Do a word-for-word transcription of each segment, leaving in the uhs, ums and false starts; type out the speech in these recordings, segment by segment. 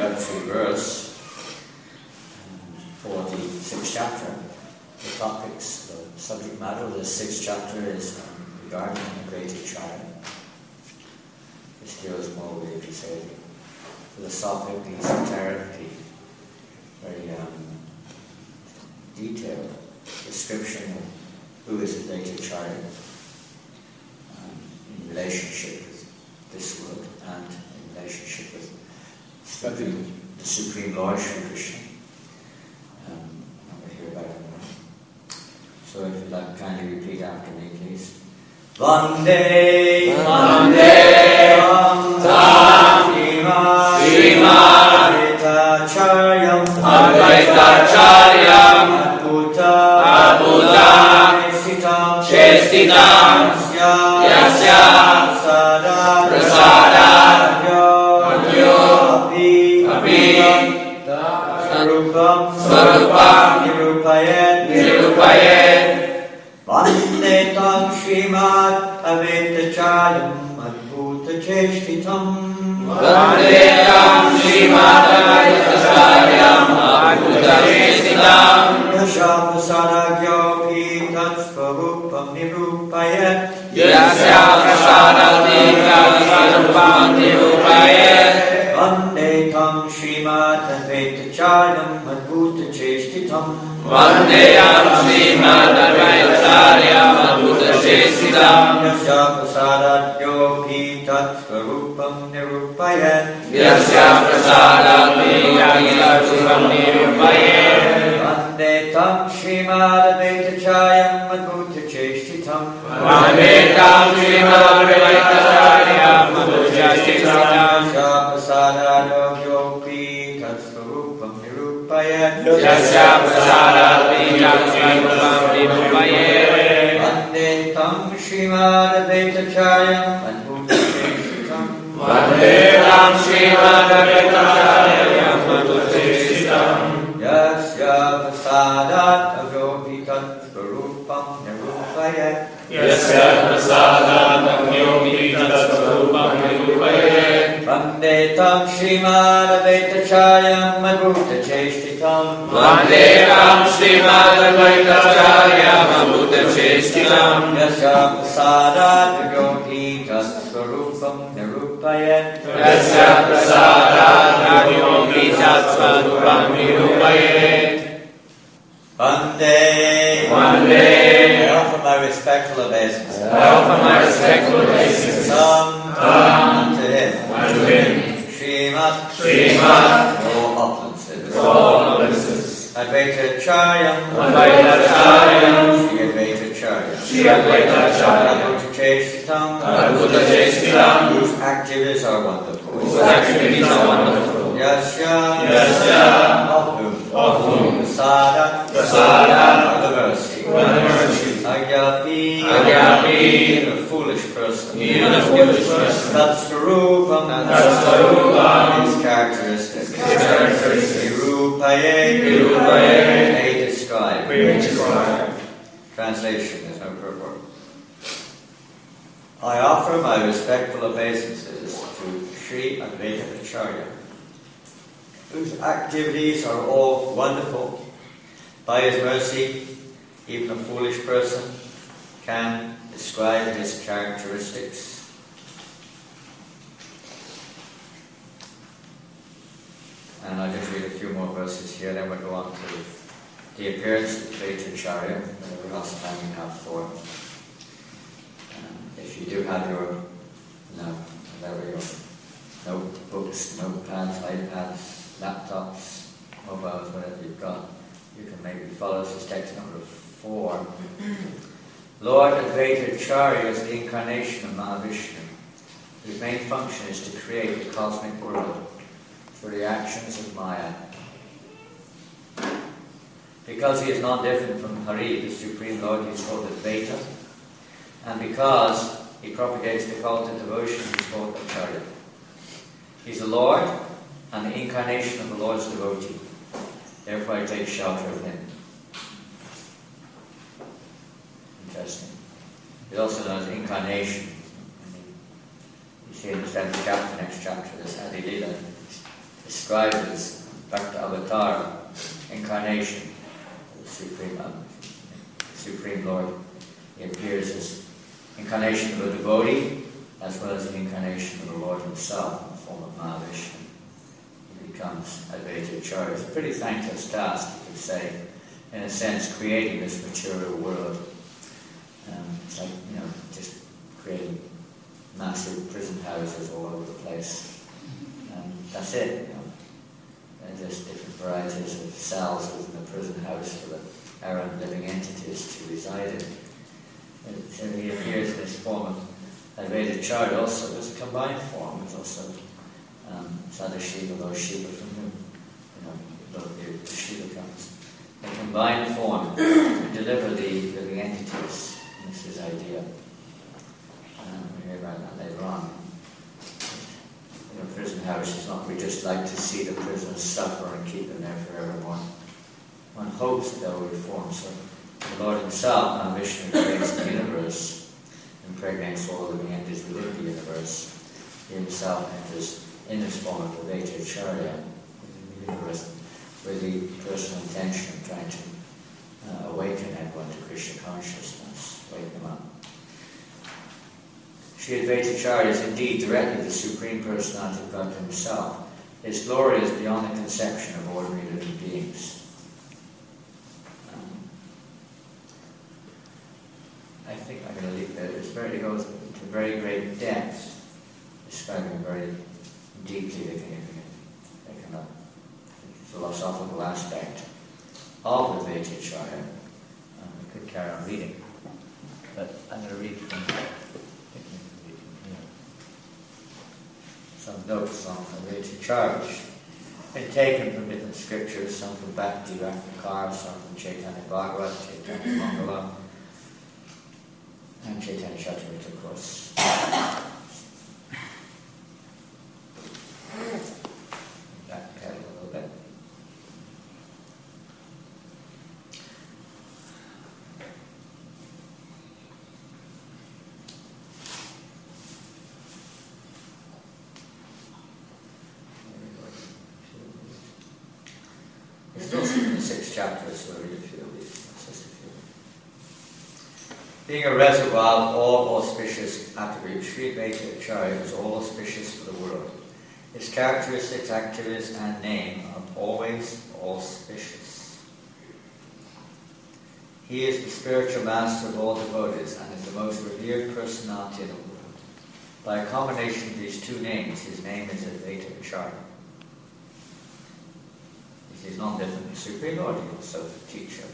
introductory verse for the sixth chapter. The topics, the subject matter of the sixth chapter is um, regarding the greater child. This deals more with, you say, philosophic, esoteric, very um, detailed description of who is the greater child um, in relationship with this world and in relationship with especially the Supreme Lord Sri Krishna. Um, and we'll hear about it more. So if you'd like, kindly repeat after me, please. Vande, Vande, Tam, Srimad, Advaitacharyam, Advaitacharyam, Adbhuta, Adbhuta, Chestitam, Chestitam, Yasya, Prasada, Prasada, Adyo, Api, Api, Sarupam, Sarupam, Nirupayet, Nirupayet, Vande Tam Srimad Advaitacharyam Adbhuta Chestitam. Vande Tam Srimad Advaitacharyam Adbhuta Chestitam. Yasya Prasada Gyopi Tatsvarupam Nirupayet. Yasya Prasada Gyopi Nirupayet. Vande Tam Srimad Advaitacharyam Adbhuta Chestitam. Vande Tam Srimad Advaitacharyam Adbhuta Chestitam. Yasya Prasada Gyopi Tatsvarupam Nirupayet. Yasya Prasada Gyopi Tatsvarupam Nirupayet. Vande Tam Srimad Advaitacharyam Adbhuta Chestitam. Vande Tam Srimad Advaitacharyam Adbhuta Chestitam. Yasya Prasada Gyopi Tatsvarupam Nirupayet. Yasya Prasada Gyopi Nirupayet. Vande Tam Srimad Advaitacharyam Adbhuta Chestitam. Vande Tam Srimad Advaitacharyam Adbhuta Chestitam. Yasya Prasada Gyopi Tatsvarupam Nirupayet. Yasya Prasada Gyopi Tatsvarupam Nirupayet. Vande Tam Srimad Advaitacharyam Adbhuta Chestitam. Vande Tam Srimad Advaitacharyam Adbhuta Chestitam. Yasya Prasada Gyopi Tatsvarupam Nirupayet. Yasya Prasada Gyopi Tatsvarupam Nirupayet. Vande, Vande. I offer my respectful obeisance. I offer my respectful obeisance. Tam, Tam, unto him. Unto him. Srimad, Srimad. All opulences. All opulences. Advaitacharyam. Advaitacharyam. Shri Advaitacharyam. Shri Advaitacharyam. Adbhuta Chestitam. Adbhuta Chestitam. Whose activities are wonderful. Whose activities are wonderful. Yasya, Yasya. Of whom. Of whom. Prasada. Prasada. The mercy. The mercy. Agyapi. Agyapi. Even a foolish person. Even a foolish person. Tatsvarupam. Tatsvarupam. His characteristics. His characteristics. Nirupaye. Nirupaye. May describe. May describe. Translation. There's no purport. I offer my respectful obeisances to Sri Advaitacharya, whose activities are all wonderful. By his mercy, even a foolish person can describe his characteristics. And I'll just read a few more verses here, then we'll go on to the appearance of Advaitacharya, whatever else time you have for. Um, if you do have your, no, whatever your notebooks, notepads, iPads, laptops, mobiles, whatever you've got, you can maybe follow this text number four. Lord Advaitacharya is the incarnation of Mahavishnu, whose main function is to create the cosmic world through the actions of Maya. Because he is not different from Hari, the Supreme Lord, he is called Advaita, and because he propagates the call to devotion, he is called Acharya. He is the Lord and the incarnation of the Lord's devotee. Therefore I take shelter of him. Interesting. He's also known as incarnation. You see in the seventh chapter, next chapter, this Adi Lila, the described as Bhakta Avatar, incarnation, the Supreme, um, Supreme Lord. He appears as incarnation of a devotee, as well as the incarnation of the Lord himself in the form of Mahavishnu. He becomes Advaita Acharya. It's a pretty thankless task, you could say, in a sense, creating this material world. Um, it's like, you know, just creating massive prison houses all over the place. And that's it, you know. And there's different varieties of cells within the prison house for the errant living entities to reside in. And so he appears in this form of Advaita Acharya also as a combined form. There's also um, Sadashiva, Lord Shiva from whom, you know, Lord, the, the Shiva comes. A combined form to deliver the living entities. This is his idea. Um, we hear about that later on. In a prison house, it's not we just like to see the prisoners suffer and keep them there forevermore. One hopes that they will reform. So the Lord himself, now Vishnu, creates the universe, impregnates all living entities within the universe. He himself enters in this form of Advaita Acharya in the universe with the personal intention of trying to uh, awaken everyone to Krishna consciousness, wake them up. Sri Advaita Acharya is indeed directly the Supreme Personality of God himself. His glory is beyond the conception of ordinary living beings. Um, I think I'm going to leave there. It's very, it goes into very great depth, describing very deeply the kind of philosophical aspect of Advaita Acharya. Um, we could carry on reading, but I'm going to read from some notes on Advaita Acharya, which have been taken from different scriptures, some from Bhakti Rakakar, some from Chaitanya Bhagavat, Chaitanya Mangala, and Chaitanya Charitamrita, of course. Backpedal a little bit. There's also in the six chapters, so I read a few of these. Just a few. Being a reservoir of all auspicious attributes, Sri Advaita Acharya is all auspicious for the world. His characteristics, activities, and name are always auspicious. He is the spiritual master of all devotees and is the most revered personality in the world. By a combination of these two names, his name is Advaita Acharya. He is not different from the Supreme Lord, he is also the teacher.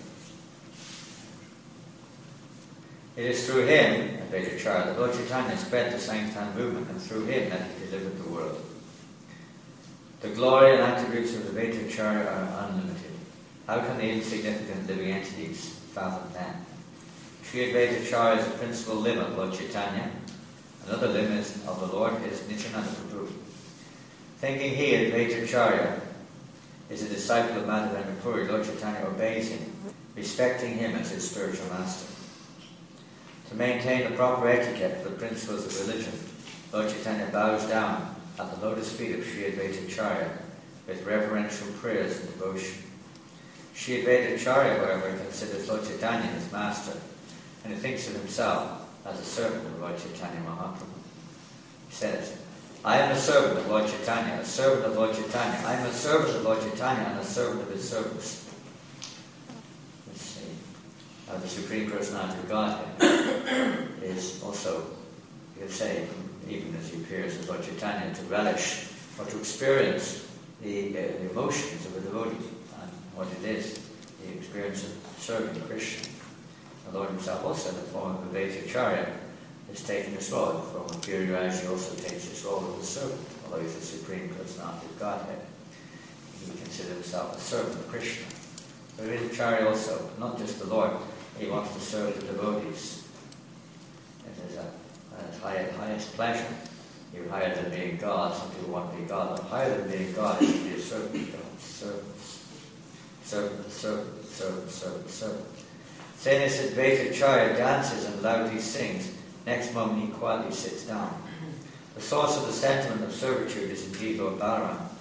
It is through him, Advaita Acharya, that Lord Chaitanya spread the Sankirtan movement, and through him that he delivered the world. The glory and attributes of Advaita Acharya are unlimited. How can the insignificant living entities fathom them? Sri Advaita Acharya is the principal limb of Lord Chaitanya. Another limb is, of the Lord is Nityananda Prabhu. Thinking he, Advaita Acharya, is a disciple of Madhavendra Puri, Lord Chaitanya obeys him, respecting him as his spiritual master. To maintain the proper etiquette for the principles of religion, Lord Chaitanya bows down at the lotus feet of Sri Advaita Acharya with reverential prayers and devotion. Sri Advaita Acharya, however, considers Lord Chaitanya his master, and he thinks of himself as a servant of Lord Chaitanya Mahaprabhu. He says, I am a servant of Lord Chaitanya, a servant of Lord Chaitanya. I am a servant of Lord Chaitanya and a servant of his servants. Let's see. Uh, the Supreme Personality of Godhead is also, you could say, even as he appears as Lord Chaitanya, to relish or to experience the, uh, the emotions of a devotee and what it is, the experience of serving Krishna. The Lord himself also, in the form of Advaita Acharya, has taken this role. In the form of Giriraj, he also takes this role of a servant, although he's the Supreme Personality of Godhead. He considers himself a servant of Krishna. So Advaita Acharya also, not just the Lord, he wants to serve the devotees. It is a, a high, highest pleasure. You're higher than being God. Some people want to be God, but higher than being God is to be a servant of God. Servants. Servant, servant, servant, servant, servant. Saying this, Advaita Acharya dances and loudly sings. Next moment he quietly sits down. The source of the sentiment of servitude is indeed Lord Balaram. The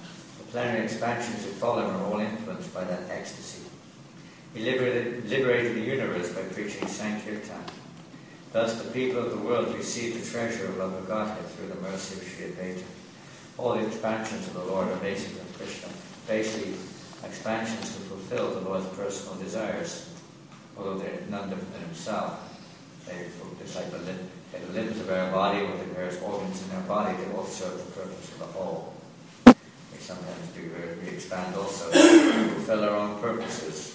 plenary expansions of Fulham are all influenced by that ecstasy. He liberated, liberated the universe by preaching Sankirtan. Thus the people of the world received the treasure of love of Godhead through the mercy of Sri Advaita. All the expansions of the Lord are basically Krishna, basically expansions to fulfill the Lord's personal desires, although they're none different than himself. They, it's like the, limb, the limbs of our body or the various organs in our body, they all serve the purpose of the whole. We sometimes do, we expand also to fulfill our own purposes.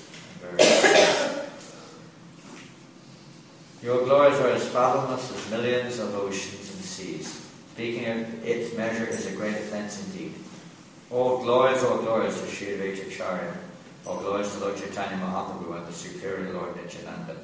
Your glories are as fathomless as millions of oceans and seas. Speaking of its measure is a great offence indeed. All glories, all glories to Sri Advaita Acharya. All glories to Lord Chaitanya Mahaprabhu and the Superior Lord Nityananda.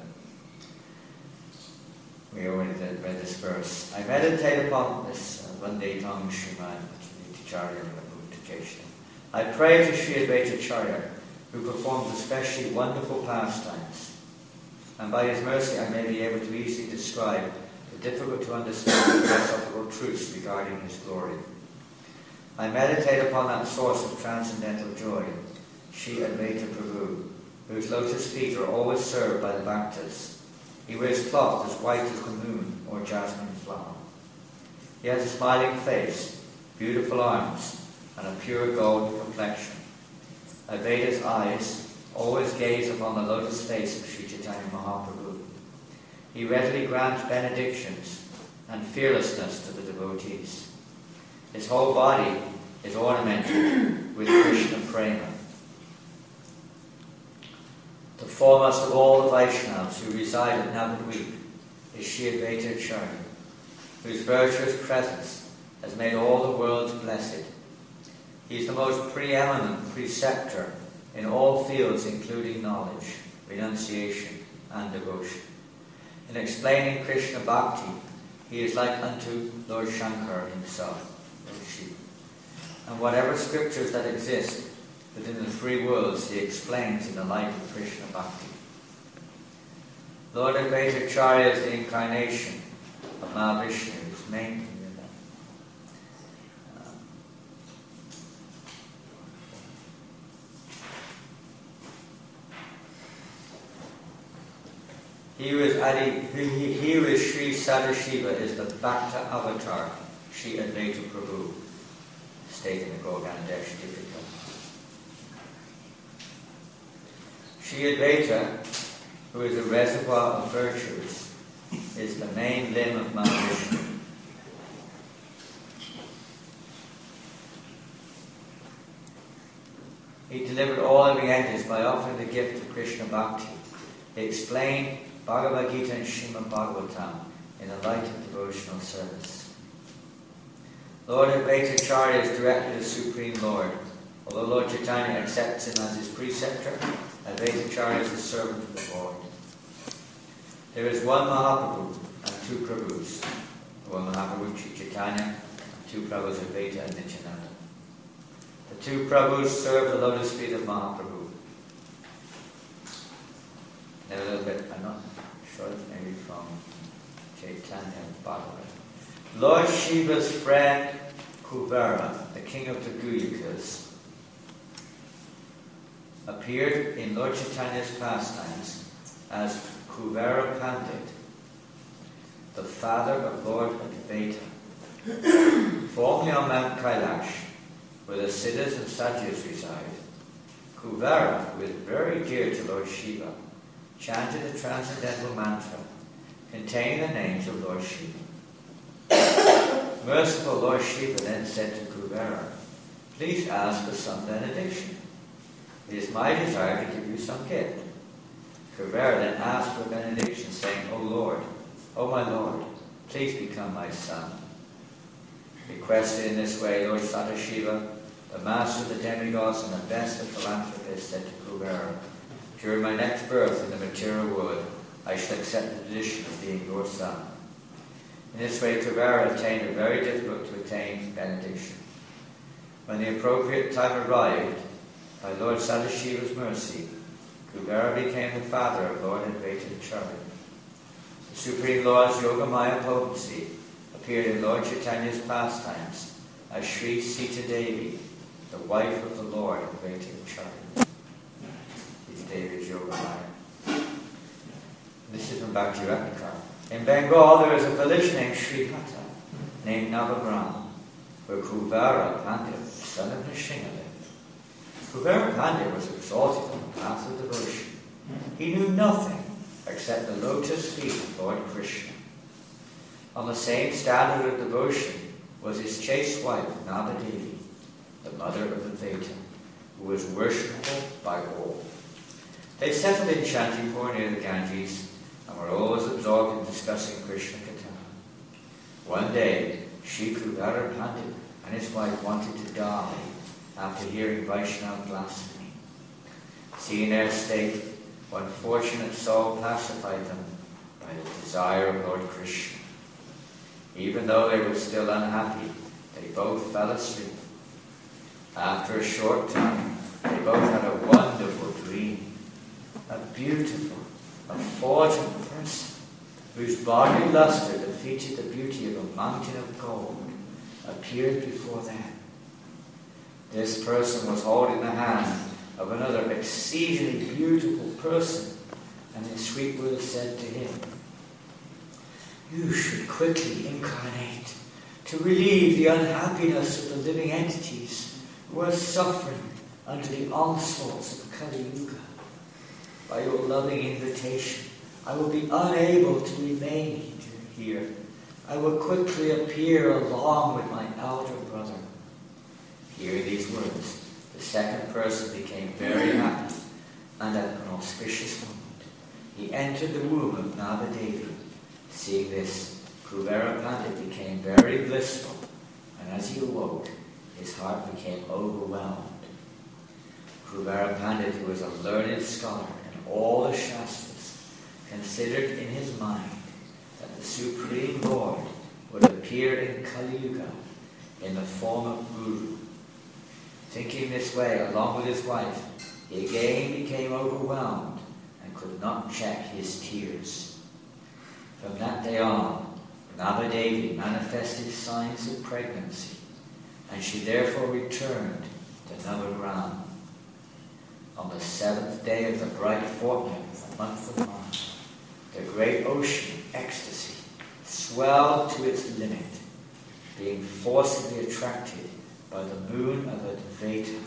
We already did read this verse. I meditate upon this Vande Tang Sriman Acharya Bhakti. I pray to Sri Advaita Acharya, who performs especially wonderful pastimes, and by his mercy I may be able to easily describe the difficult to understand philosophical truths regarding his glory. I meditate upon that source of transcendental joy, Sri Advaita Prabhu, whose lotus feet are always served by the Bhaktas. He wears cloth as white as the moon or jasmine flower. He has a smiling face, beautiful arms, and a pure golden complexion. Advaita's eyes always gaze upon the lotus face of Sri Chaitanya Mahaprabhu. He readily grants benedictions and fearlessness to the devotees. His whole body is ornamented with Krishna prema. The foremost of all the Vaishnavas who reside at Navadvip is Sri Advaita Acharya, whose virtuous presence has made all the worlds blessed. He is the most preeminent preceptor in all fields including knowledge, renunciation and devotion. In explaining Krishna Bhakti, he is like unto Lord Shankar himself, Lord Shiva. And whatever scriptures that exist within the three worlds he explains in the light of Krishna Bhakti. Lord Advaita Acharya is the incarnation of Mahavishnu, whose main He who is Adi, he, he who is Sri Sadashiva is the Bhakta avatar, Sri Advaita Prabhu, stated in the Gorganadesh Tipika. Sri Advaita, who is a reservoir of virtues, is the main limb of Mahavishnu. He delivered all living entities by offering the gift of Krishna Bhakti. He explained Bhagavad Gita and Srimad Bhagavatam in the light of devotional service. Lord Advaita Acharya is directly the Supreme Lord. Although Lord Chaitanya accepts him as his preceptor, Advaita Acharya is the servant of the Lord. There is one Mahaprabhu and two Prabhus. One Mahaprabhu, Chaitanya, and two Prabhus, Advaita and Nityananda. The two Prabhus serve the lotus feet of Mahaprabhu. Now a little bit, I'm not sure it's maybe from Chaitanya Bhagavat. Lord Shiva's friend Kuvera, the king of the Guyakas, appeared in Lord Chaitanya's pastimes as Kuvera Pandit, the father of Lord Advaita. Formerly on Mount Kailash, where the Siddhas and Satyas reside, Kuvera, who is very dear to Lord Shiva, chanted the transcendental mantra containing the names of Lord Shiva. Merciful Lord Shiva then said to Kuvera, "Please ask for some benediction. It is my desire to give you some gift." Kuvera then asked for benediction, saying, "O Lord, O my Lord, please become my son." Requested in this way, Lord Sadashiva, the master of the demigods and the best of philanthropists, said to Kuvera, "During my next birth in the material world, I shall accept the position of being your son." In this way, Kuvera obtained a very difficult to attain benediction. When the appropriate time arrived, by Lord Sadashiva's mercy, Kuvera became the father of Lord Advaita Acharya. The Supreme Lord's Yogamaya potency appeared in Lord Chaitanya's pastimes as Sri Sita Devi, the wife of the Lord awaited a child. Is David Yogamaya. This is from Bhakti Ratnakar. In Bengal there is a village named Srihata, named Navagram, where Kuvara Pandit, son of Nrsimha, lived. Kuvara Pandit was exalted on the path of devotion. He knew nothing except the lotus feet of Lord Krishna. On the same standard of devotion was his chaste wife, Navadevi, the mother of Advaita, who was worshipable by all. They settled in Shantipur near the Ganges and were always absorbed in discussing Krishna Katha. One day, Shri Kuvara Pandit and his wife wanted to die after hearing Vaishnava blasphemy. Seeing their state, one fortunate soul pacified them by the desire of Lord Krishna. Even though they were still unhappy, they both fell asleep. After a short time, they both had a wonderful dream. A beautiful, effulgent person, whose body luster defeated the beauty of a mountain of gold, appeared before them. This person was holding the hand of another exceedingly beautiful person, and in sweet words said to him, "You should quickly incarnate to relieve the unhappiness of the living entities who are suffering under the onslaughts of Kali Yuga. By your loving invitation, I will be unable to remain here. I will quickly appear along with my elder brother." Hearing these words, the second person became very happy, and at an auspicious moment, he entered the womb of Navadevi. Seeing this, Kuvara Pandit became very blissful, and as he awoke, his heart became overwhelmed. Kuvara Pandit, who was a learned scholar in all the Shastras, considered in his mind that the Supreme Lord would appear in Kali Yuga in the form of Guru. Thinking this way, along with his wife, he again became overwhelmed and could not check his tears. From that day on, Navadevi manifested signs of pregnancy, and she therefore returned to Navagram. On the seventh day of the bright fortnight of the month of March, the great ocean of ecstasy swelled to its limit, being forcibly attracted by the moon of Advaita,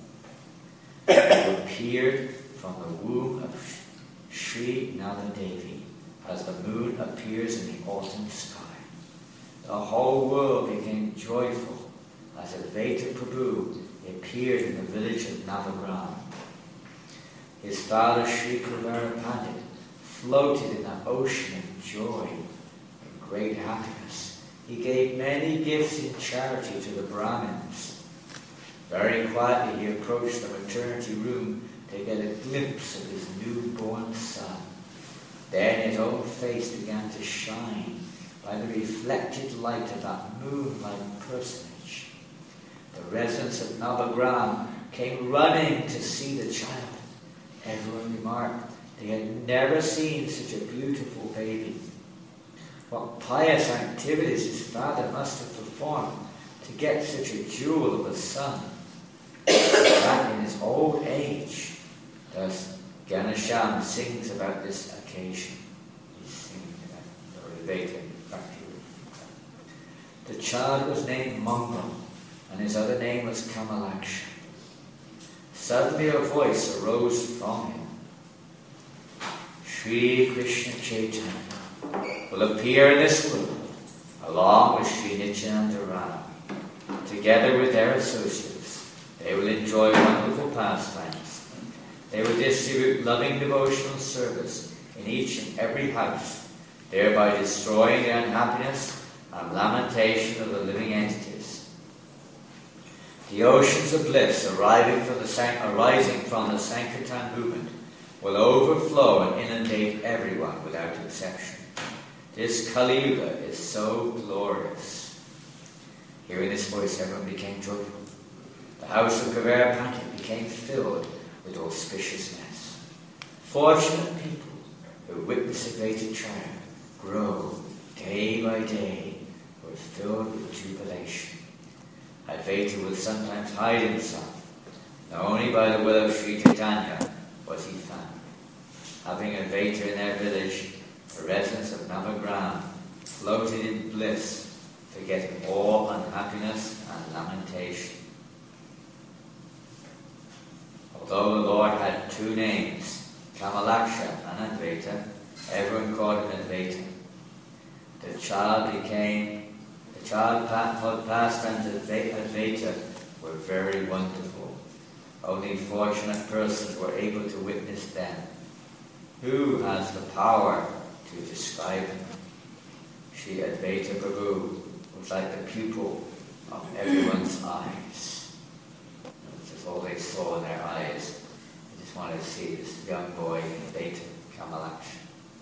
who appeared from the womb of Sri Navadevi, as the moon appears in the autumn sky. The whole world became joyful as Advaita Prabhu appeared in the village of Navagram. His father Sri Kuvara Pandit floated in that ocean of joy and great happiness. He gave many gifts in charity to the Brahmins. Very quietly he approached the maternity room to get a glimpse of his newborn son. Then his own face began to shine by the reflected light of that moon-like personage. The residents of Navagram came running to see the child. Everyone remarked they had never seen such a beautiful baby. What pious activities his father must have performed to get such a jewel of a son. That in his old age, thus Ganesham sings about this occasion. He's singing about the Advaita Bhakti. The child was named Mangal, and his other name was Kamalaksha. Suddenly a voice arose from him. Sri Krishna Chaitanya will appear in this world, along with Sri Nityananda Rama. Together with their associates, they will enjoy wonderful pastimes. They will distribute loving devotional service in each and every house, thereby destroying the unhappiness and lamentation of the living entities. The oceans of bliss arriving from the san- arising from the Sankirtan movement will overflow and inundate everyone without exception. This Kali Yuga is so glorious. Hearing this voice, everyone became joyful. The house of Kuvara Pandit became filled with auspiciousness. Fortunate people who witness Advaita triumph grow day by day, were filled with jubilation. Advaita would sometimes hide himself, and only by the will of Sri Chaitanya was he found. Having Advaita in their village, the residents of Navagram floated in bliss, forgetting all unhappiness and lamentation. Although the Lord had two names, Kamalaksha and Advaita, everyone called him Advaita. The child became, the childhood pastimes of Advaita were very wonderful. Only fortunate persons were able to witness them. Who has the power to describe him? Shri Advaita Prabhu was like the pupil of everyone's eyes. That's all they saw in their eyes. They just wanted to see this young boy, Advaita Kamalaksha.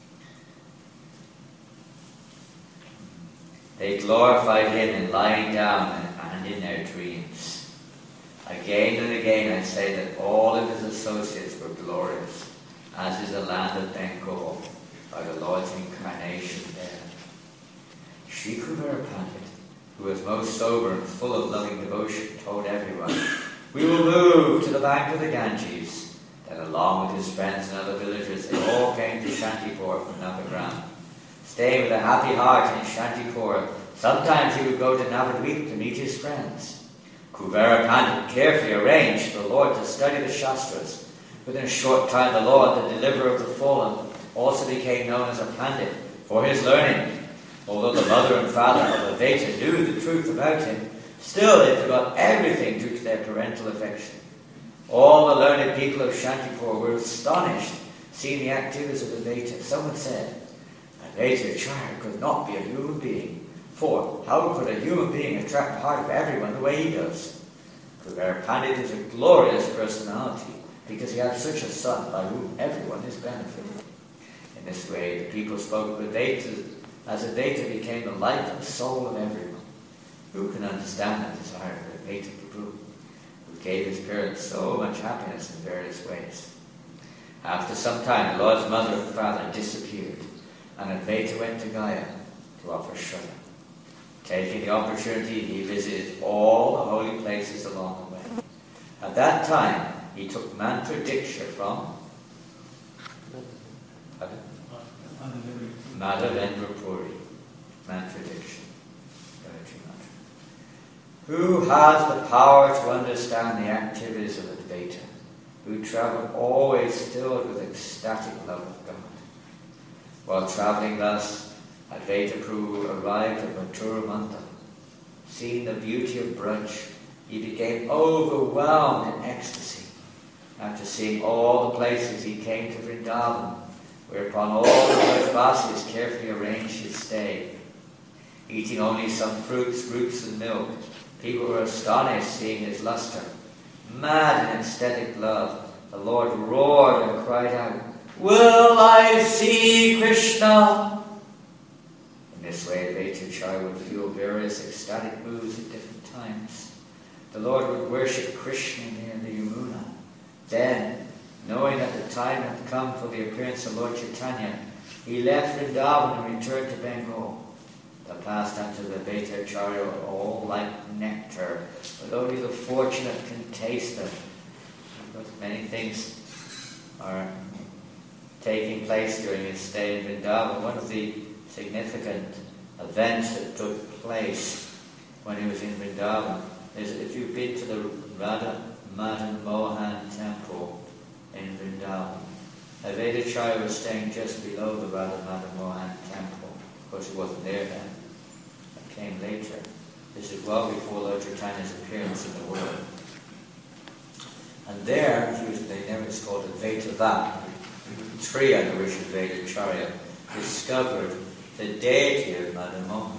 They glorified him in lying down and in their dreams. Again and again I say that all of his associates were glorious, as is the land of Bengal, by the Lord's incarnation there. Shri Kuvera Pandit, who was most sober and full of loving devotion, told everyone, "We will move to the bank of the Ganges." Then along with his friends and other villagers, they all came to Shantipur from Navagram. Staying with a happy heart in Shantipur, sometimes he would go to Navadvip to meet his friends. Kuvera Pandit carefully arranged for the Lord to study the Shastras. Within a short time, the Lord, the deliverer of the fallen, also became known as a Pandit for his learning. Although the mother and father of Advaita knew the truth about him, still they forgot everything due to their parental affection. All the learned people of Shantipur were astonished seeing the activities of Advaita. Someone said, Advaita Acharya could not be a human being, for how could a human being attract the heart of everyone the way he does? Kuvera Pandit is a glorious personality, because he had such a son by whom everyone is benefited. In this way, the people spoke of Advaita as Advaita became the life and soul of everyone. Who can understand the desire of Advaita Prabhu, who gave his parents so much happiness in various ways? After some time, the Lord's mother and father disappeared, and Advaita went to Gaya to offer Shraddha. Taking the opportunity, he visited all the holy places along the way. At that time, he took mantra diksha from Madhavendra Puri. Mantra diksha. Who has the power to understand the activities of Advaita, who travelled always filled with ecstatic love of God? While travelling thus, Advaita Prabhu arrived at Mathura Mandal. Seeing the beauty of Braj, he became overwhelmed in ecstasy. After seeing all the places, he came to Vrindavan, whereupon all the Brajvasis carefully arranged his stay. Eating only some fruits, roots, and milk, people were astonished seeing his lustre. Mad in ecstatic love, the Lord roared and cried out, "Will I see Krishna?" In this way, Advaita Acharya would feel various ecstatic moods at different times. The Lord would worship Krishna near the Yamuna. Then, knowing that the time had come for the appearance of Lord Chaitanya, he left Vrindavan and returned to Bengal. The pastimes of Advaita Acharya are all like nectar, but only the fortunate can taste them. Because many things are taking place during his stay in Vrindavan. One of the significant events that took place when he was in Vrindavan is that if you've been to the Radha Madan Mohan temple in Vrindavan, Advaita Acharya was staying just below the Radha Madan Mohan temple. Of course, he wasn't there then. It came later. This is well before Lord Chaitanya's appearance in the world. And there, he was, they never was called Advaita Vap. Three under which Advaita Acharya discovered the deity of Madan Mohan,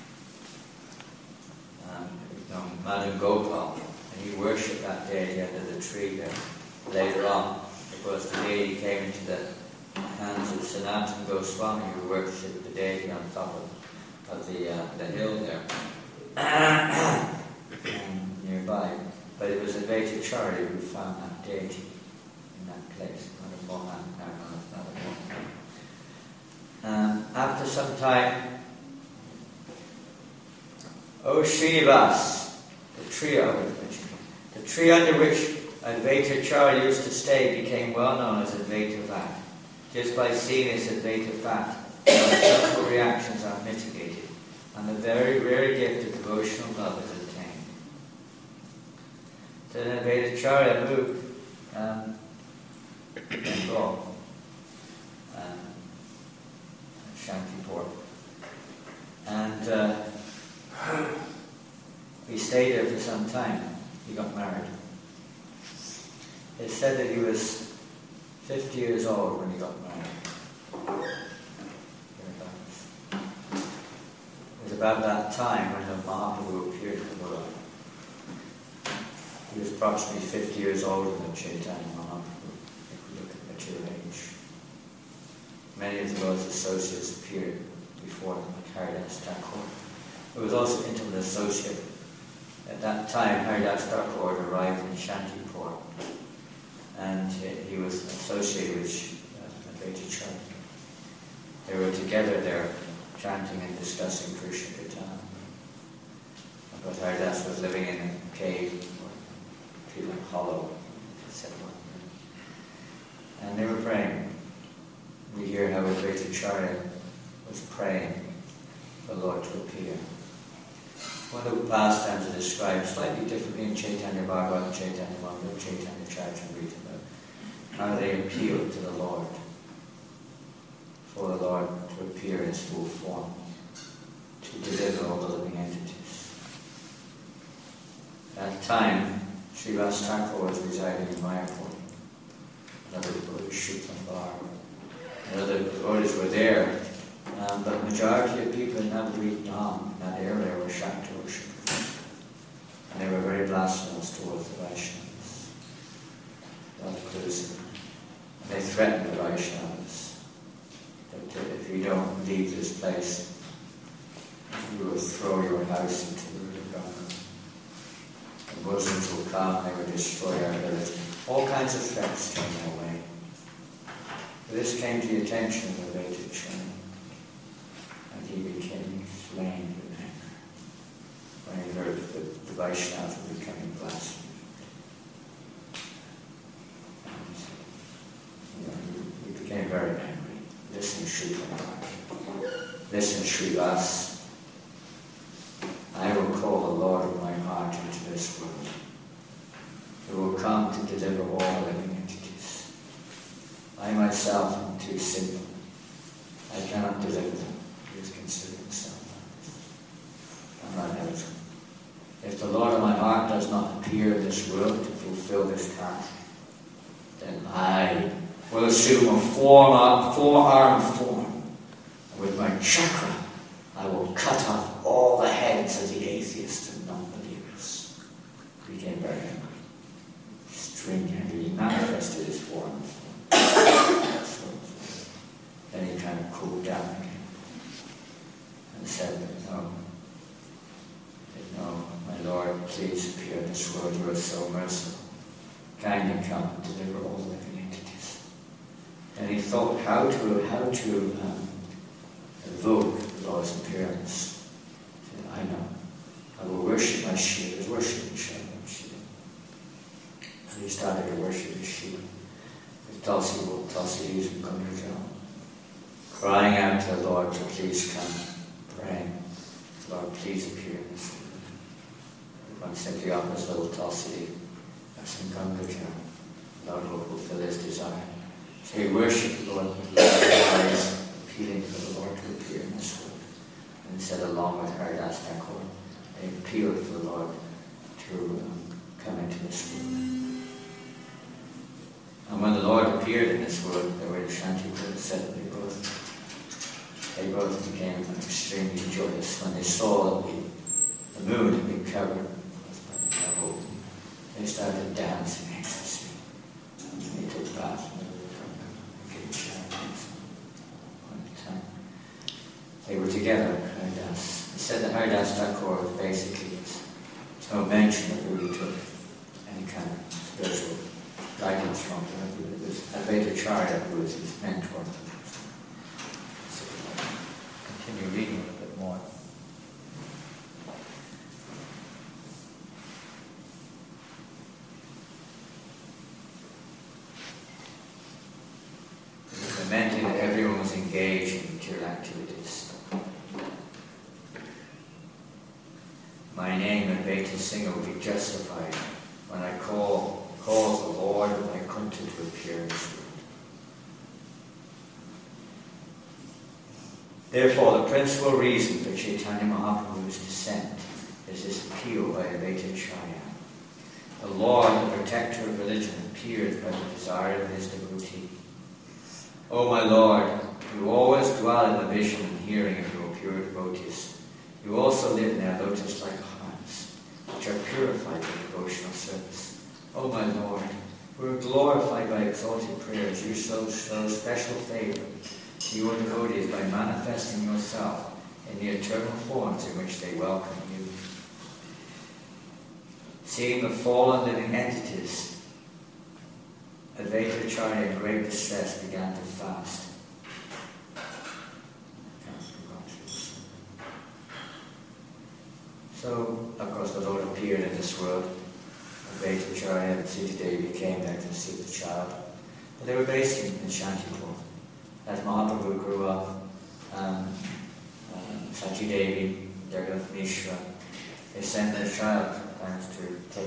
um, you know, Madan Gopal, and he worshipped that deity under the tree there. Later on, of course, the deity came into the hands of Sanatana Goswami, who worshipped the deity on top of, of the uh, the hill there nearby. But it was Advaita Acharya who found that deity in that place, Madan Mohan. Um, after some time, O Srinivas, the tree under which the tree under which Advaita Charya used to stay became well known as Advaita Vat. Just by seeing this Advaita Vat, our simple reactions are mitigated, and the very rare gift of devotional love is attained. So then Advaita Charya moved um, Bengal, um, Shantipur, and uh, he stayed there for some time. He got married. It said that he was fifty years old when he got married. It was about that time when the Mahaprabhu appeared in the world. He was approximately fifty years older than Chaitanya Mahaprabhu, if we look at mature age. Many of the Lord's associates appeared before him, like Haridas Thakur, who was also intimate associate. At that time, Haridas Thakur arrived in Shantipur, and he was associated with Advaita Charya. They were together there, chanting and discussing Krishna Kirtana. But Haridas was living in a cave, feeling hollow, and they were praying. We hear how Advaita Charya was praying for the Lord to appear. One of the pastimes are described slightly differently in Chaitanya Bhagavat and Chaitanya Mangal, Chaitanya Charitamrita, how they appealed to the Lord for the Lord to appear in his full form, to deliver all the living entities. At that time, Srivas Thakur was residing in Mayapur. Another devotees, Shuklam Bar. And other devotees were there, um, but the majority of people in Navadvip Dham, in that area, were Shakta worshippers. And they were very blasphemous towards the Vaishnavas. Not inclusive. They threatened the Vaishnavas that if you don't leave this place, you will throw your house into the river. The Muslims will come, they will destroy our village. All kinds of threats came their way. This came to the attention of the Advaita Charya, and he became inflamed with anger when he heard that the Vaishnavas were becoming blasphemous. You know, he, he became very angry. Listen, Srivas. Listen, Srivas. I will call the Lord of my heart into this world, who will come to deliver all living entities. I myself am too simple. I cannot deliver them. He is considering himself like this. I'm not eligible. If the Lord of my heart does not appear in this world to fulfill this task, then I will assume a form, four-armed form, and with my chakra I will cut off all the heads of the atheists and non-believers. He became very angry. Stringent, he manifested his form. So, then he kind of cooled down again and said, no, no, my Lord, please appear in this world. You are so merciful. Kindly come and deliver all living entities. And he thought how to how to um, evoke the Lord's appearance. He said, I know. I will worship my Shiva. He was worshiping Shiva. And he started to worship his Shiva. Tulsi, Tulsi is in Kundrajal, crying out to the Lord to please come, praying, Lord, please appear in this world. One simply offers little Tulsi, that's in Kundrajal. Lord will fulfill his desire. So he worshipped the Lord with loud eyes, appealing for the Lord to appear in this world. And he said, along with Haridas Thakur, they appealed for the Lord to um, come into this world. And when the Lord appeared in this world, they were in Shantipur, said they both, they both became extremely joyous when they saw the, the moon had been covered with the hope. They started dancing in ecstasy. And they took baths and they were giving charities one at a time. They were together, Haridas. He said that Haridas Thakur basically was, there's no mention of who he took any kind of spiritual guidance from him. It was Advaita Charya who was his mentor. So, continue reading a bit more. to sing, I will be justified when I call, cause the Lord of my country to appear in this world. Therefore, the principal reason for Chaitanya Mahaprabhu's descent is this appeal by Advaitacharya. The Lord, the protector of religion, appeared by the desire of his devotee. O my Lord, you always dwell in the vision and hearing of your pure devotees. You also live in their lotus-like hearts, which are purified by devotional service. O my Lord, who are glorified by exalted prayers, you show, show special favor to your devotees by manifesting yourself in the eternal forms in which they welcome you. Seeing the fallen living entities, Advaitacharya in great distress began to fast. So, of course, the Lord appeared in this world. Advaitacharya and Sita Devi came there to see the child. But they were based in, in Shantipur. As Mahaprabhu grew up, um, um, Sachi Devi, Jagat Mishra, they sent their child sometimes to take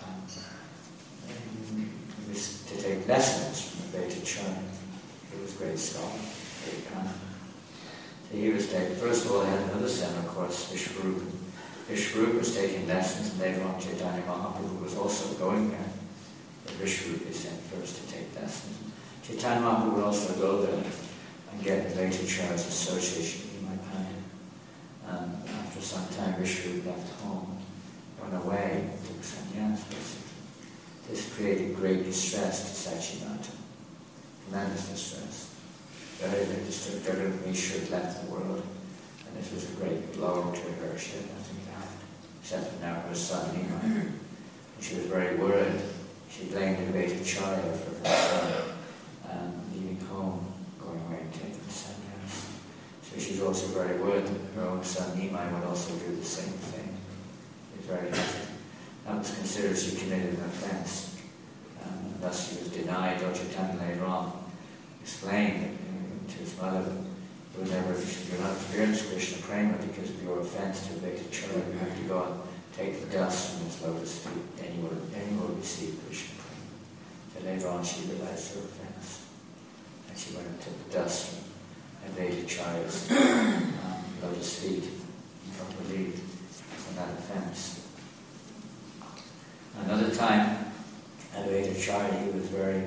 um, to take lessons from Advaitacharya. He was a great scholar, very kind. So he was taking, first of all, they had another son, of course, Vishvarupa. Vishvarupa was taking lessons, and later on Chaitanya Mahaprabhu was also going there. But Vishvarupa is sent first to take lessons. Chaitanya Mahaprabhu would also go there and get Advaitacharya's association. He might find it. Um, after some time, Vishvarupa left home, went away, took sannyas, basically. This created great distress to Sachimata. Tremendous distress. Very big distress. Jagat Mishra had left the world, and this was a great blow to her. She had nothing left, except for now her son Nimai. And she was very worried. She blamed Advaitacharya for her son um, leaving home, going away and taking sannyas. So she's also very worried that her own son Nimai would also do the same thing. He was very hesitant. That was considered she committed an offense. Um, and thus she was denied. Lord Chaitanya later on explained uh, to his mother that you would never, you're not experienced Krishna Prema because of your offense to Advaitacharya. You have to go and take the dust from his lotus feet, then you will, then you will receive Krishna Prema. So later on she realized her offense. And she went and took the dust from Advaitacharya's um, lotus feet and got relieved from that offense. Another time, Advaitacharya, he was very,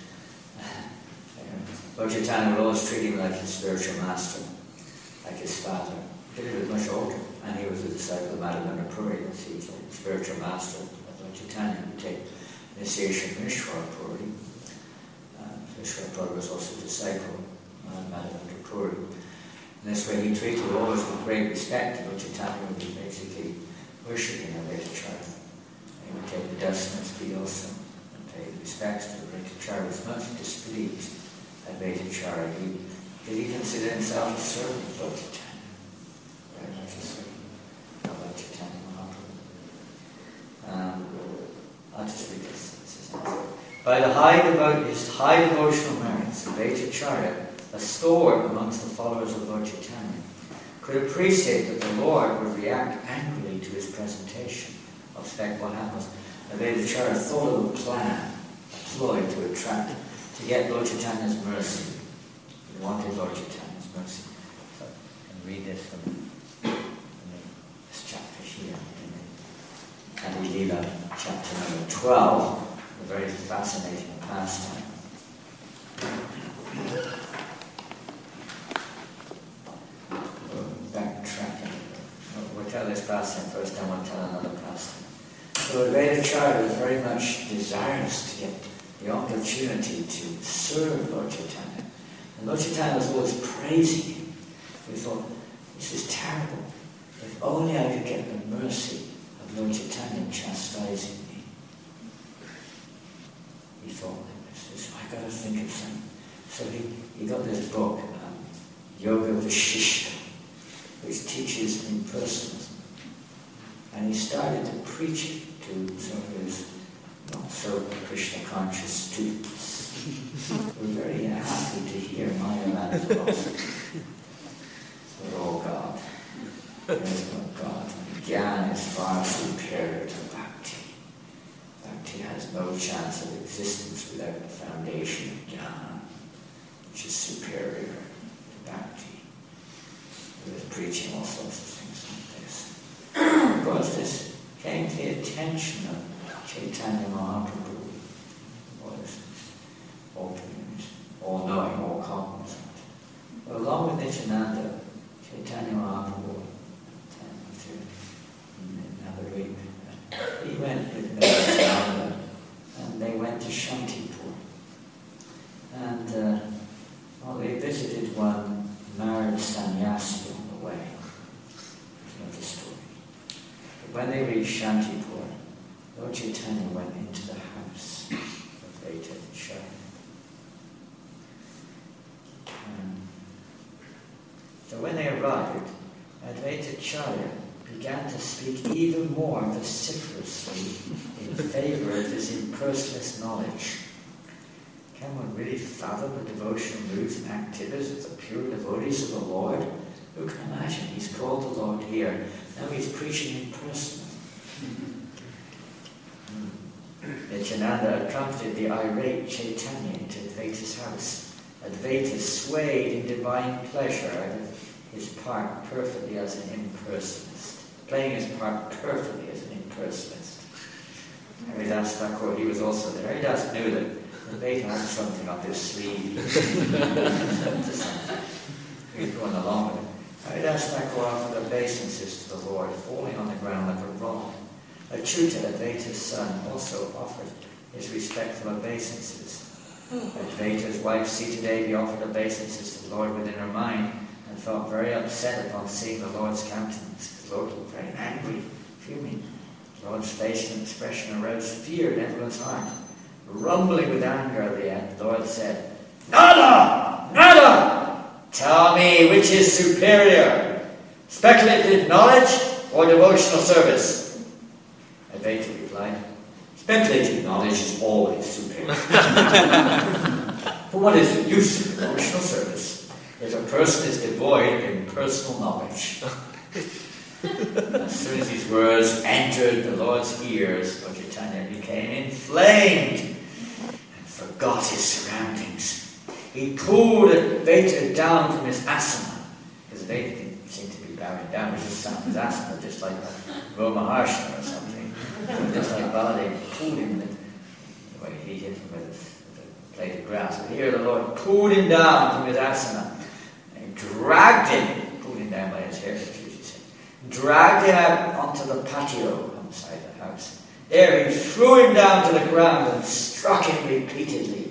uh, Lord Chaitanya would always treat him like his spiritual master, like his father. He was much older, and he was a disciple of Madhavendra Puri. He was like the spiritual master of Lord Chaitanya. He would take initiation from Ishwara Puri. Uh, Ishwara Puri was also a disciple of Madhavendra Puri. In this way, he treated always with great respect. Lord Chaitanya would be basically worshipping Advaitacharya. He would take the dust from his feet also and pay respects to Advaitacharya. Was much displeased at Advaitacharya. He, did he consider himself a servant of Lord Chaitanya? Very much a servant of Lord Chaitanya Mahaprabhu. Um, I'll just read this. This is nice. By the high devo- his high devotional merits, Advaitacharya, a stalwart amongst the followers of Lord Chaitanya, could appreciate that the Lord would react angrily to his presentation. I'll expect what happens. Advaitacharya thought of a plan, a ploy to attract, to get Lord Chaitanya's mercy. He wanted Lord Chaitanya's mercy. So, I read this from, from this chapter here, in Adi Leela, chapter number twelve, a very fascinating pastime. Backtracking. We'll tell this pastime first, then we'll tell another pastime. So Advaitacharya was very much desirous to get the opportunity to serve Lord Chaitanya. And Lord Chaitanya was always praising him. He thought, this is terrible. If only I could get the mercy of Lord Chaitanya chastising me. He thought, I've got to think of something. So he, he got this book, um, Yoga Vashishta, which teaches impersonalism. And he started to preach it to some of his not so Krishna conscious students. We're very happy to hear Mayavada philosophy. We're all God. There is no God. Gyan is far superior to has no chance of existence without the foundation of jnana, which is superior to bhakti. He was preaching all sorts of things like this. Of course, this came to the attention of Chaitanya Mahaprabhu, who was open, all-knowing, all-cognizant. But along with Nityananda, Chaitanya Mahaprabhu, he went with Nityananda, and they went to Shantipur. And uh, well, they visited one married sannyasi on the way. There's another story. But when they reached Shantipur, Lord Chaitanya went into the house of Advaita. Um, so when they arrived, Advaita Charya began to speak even more vociferously in favor of this impersonalist knowledge. Can one really fathom the devotional moods and activities of the pure devotees of the Lord? Who can imagine? He's called the Lord here. Now he's preaching impersonally. Nityananda accompanied the irate Chaitanya into Advaita's house. Advaita swayed in divine pleasure out of his part perfectly as an impersonalist, playing his part perfectly as an impersonalist. Haridas Thakur, he was also there. Haridas knew that Advaita had something up his sleeve. He was going along with it. Haridas Thakur offered obeisances to the Lord, falling on the ground like a rod. Achyuta, Advaita's son, also offered his respectful obeisances. Advaita's wife Sita Devi offered obeisances to the Lord within her mind, and felt very upset upon seeing the Lord's countenance. The Lord looked very angry, fuming. The Lord's facial expression aroused fear in everyone's heart. Rumbling with anger at the end, the Lord said, "Nada! Nada! Tell me which is superior, speculative knowledge or devotional service?" Advaita replied, "Speculative knowledge is always superior. For what is the use of devotional service if a person is devoid of impersonal knowledge?" As soon as these words entered the Lord's ears, Lord Chaitanya became inflamed and forgot his surroundings. He pulled Advaita down from his asana, because Advaita didn't seem to be bowing down, he just sat in his asana, just like Romaharshana or something. Just like Baladev pulled him, with, well, he hit him with a, with a blade of grass. But here the Lord pulled him down from his asana and dragged him, pulled him down by his hair, dragged him out onto the patio outside the house. There he threw him down to the ground and struck him repeatedly.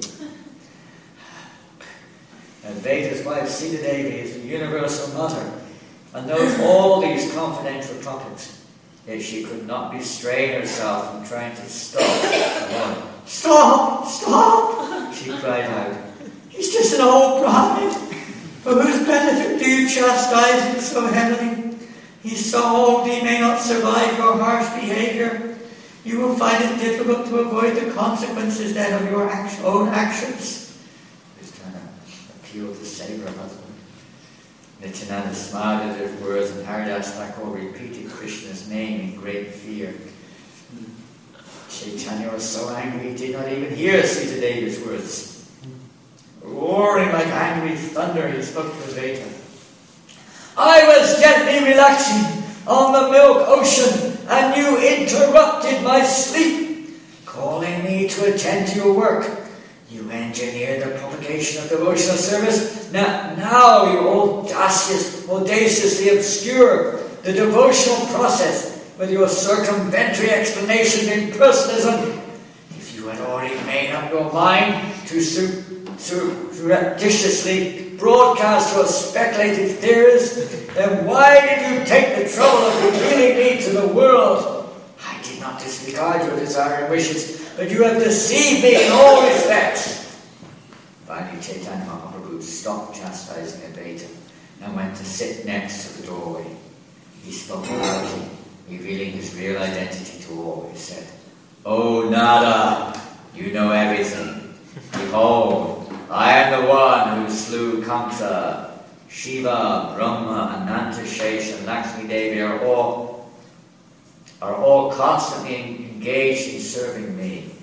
Advaita's wife Sita Devi is the universal mother and knows all these confidential topics. Yet she could not restrain herself from trying to stop the Lord. "Stop! Stop!" she cried out. "He's just an old Brahmin. For whose benefit do you chastise him so heavily? He's so old he may not survive your harsh behavior. You will find it difficult to avoid the consequences then of your act- own actions." He's trying to appeal to save her husband. Nityananda smiled at his words, and Haridas Thakur repeated Krishna's name in great fear. Chaitanya was so angry he did not even hear Sita Devi's words. Roaring like angry thunder, he spoke to Advaita. "I was gently relaxing on the milk ocean, and you interrupted my sleep, calling me to attend to your work. You engineered the propagation of devotional service. Now, now you audacious, audaciously obscure the devotional process with your circumventory explanation in personalism. If you had already made up your mind to su- su- surreptitiously broadcast your speculative theories, then why did you take the trouble of revealing me to the world? I did not disregard your desire and wishes, but you have deceived me in all respects." Finally, Chaitanya Mahaprabhu stopped chastising Advaita and went to sit next to the doorway. He spoke loudly, revealing his real identity to all. He said, "O Nada, you know everything. Behold, I am the one who slew Kamsa. Shiva, Brahma, Ananta Shesh, and Lakshmi Devi are all, are all constantly engaged in serving me.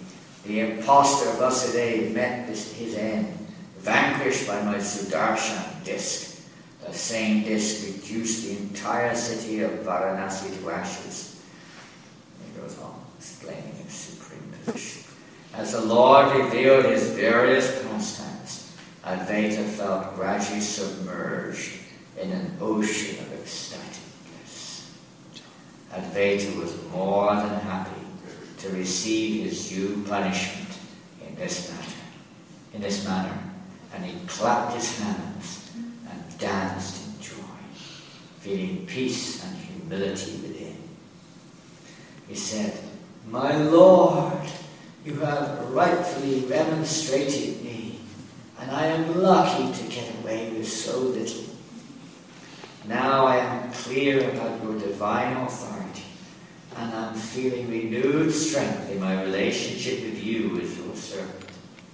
The impostor Vasudeva met this, his end, vanquished by my Sudarshan disc. The same disc reduced the entire city of Varanasi to ashes. He goes on explaining his supreme position. As the Lord revealed his various pastimes, Advaita felt gradually submerged in an ocean of ecstatic bliss. Advaita was more than happy to receive his due punishment in this matter, in this manner, and he clapped his hands and danced in joy, feeling peace and humility within. He said, "My Lord, you have rightfully remonstrated me, and I am lucky to get away with so little. Now I am clear about your divine authority, and I'm feeling renewed strength in my relationship with you as your servant."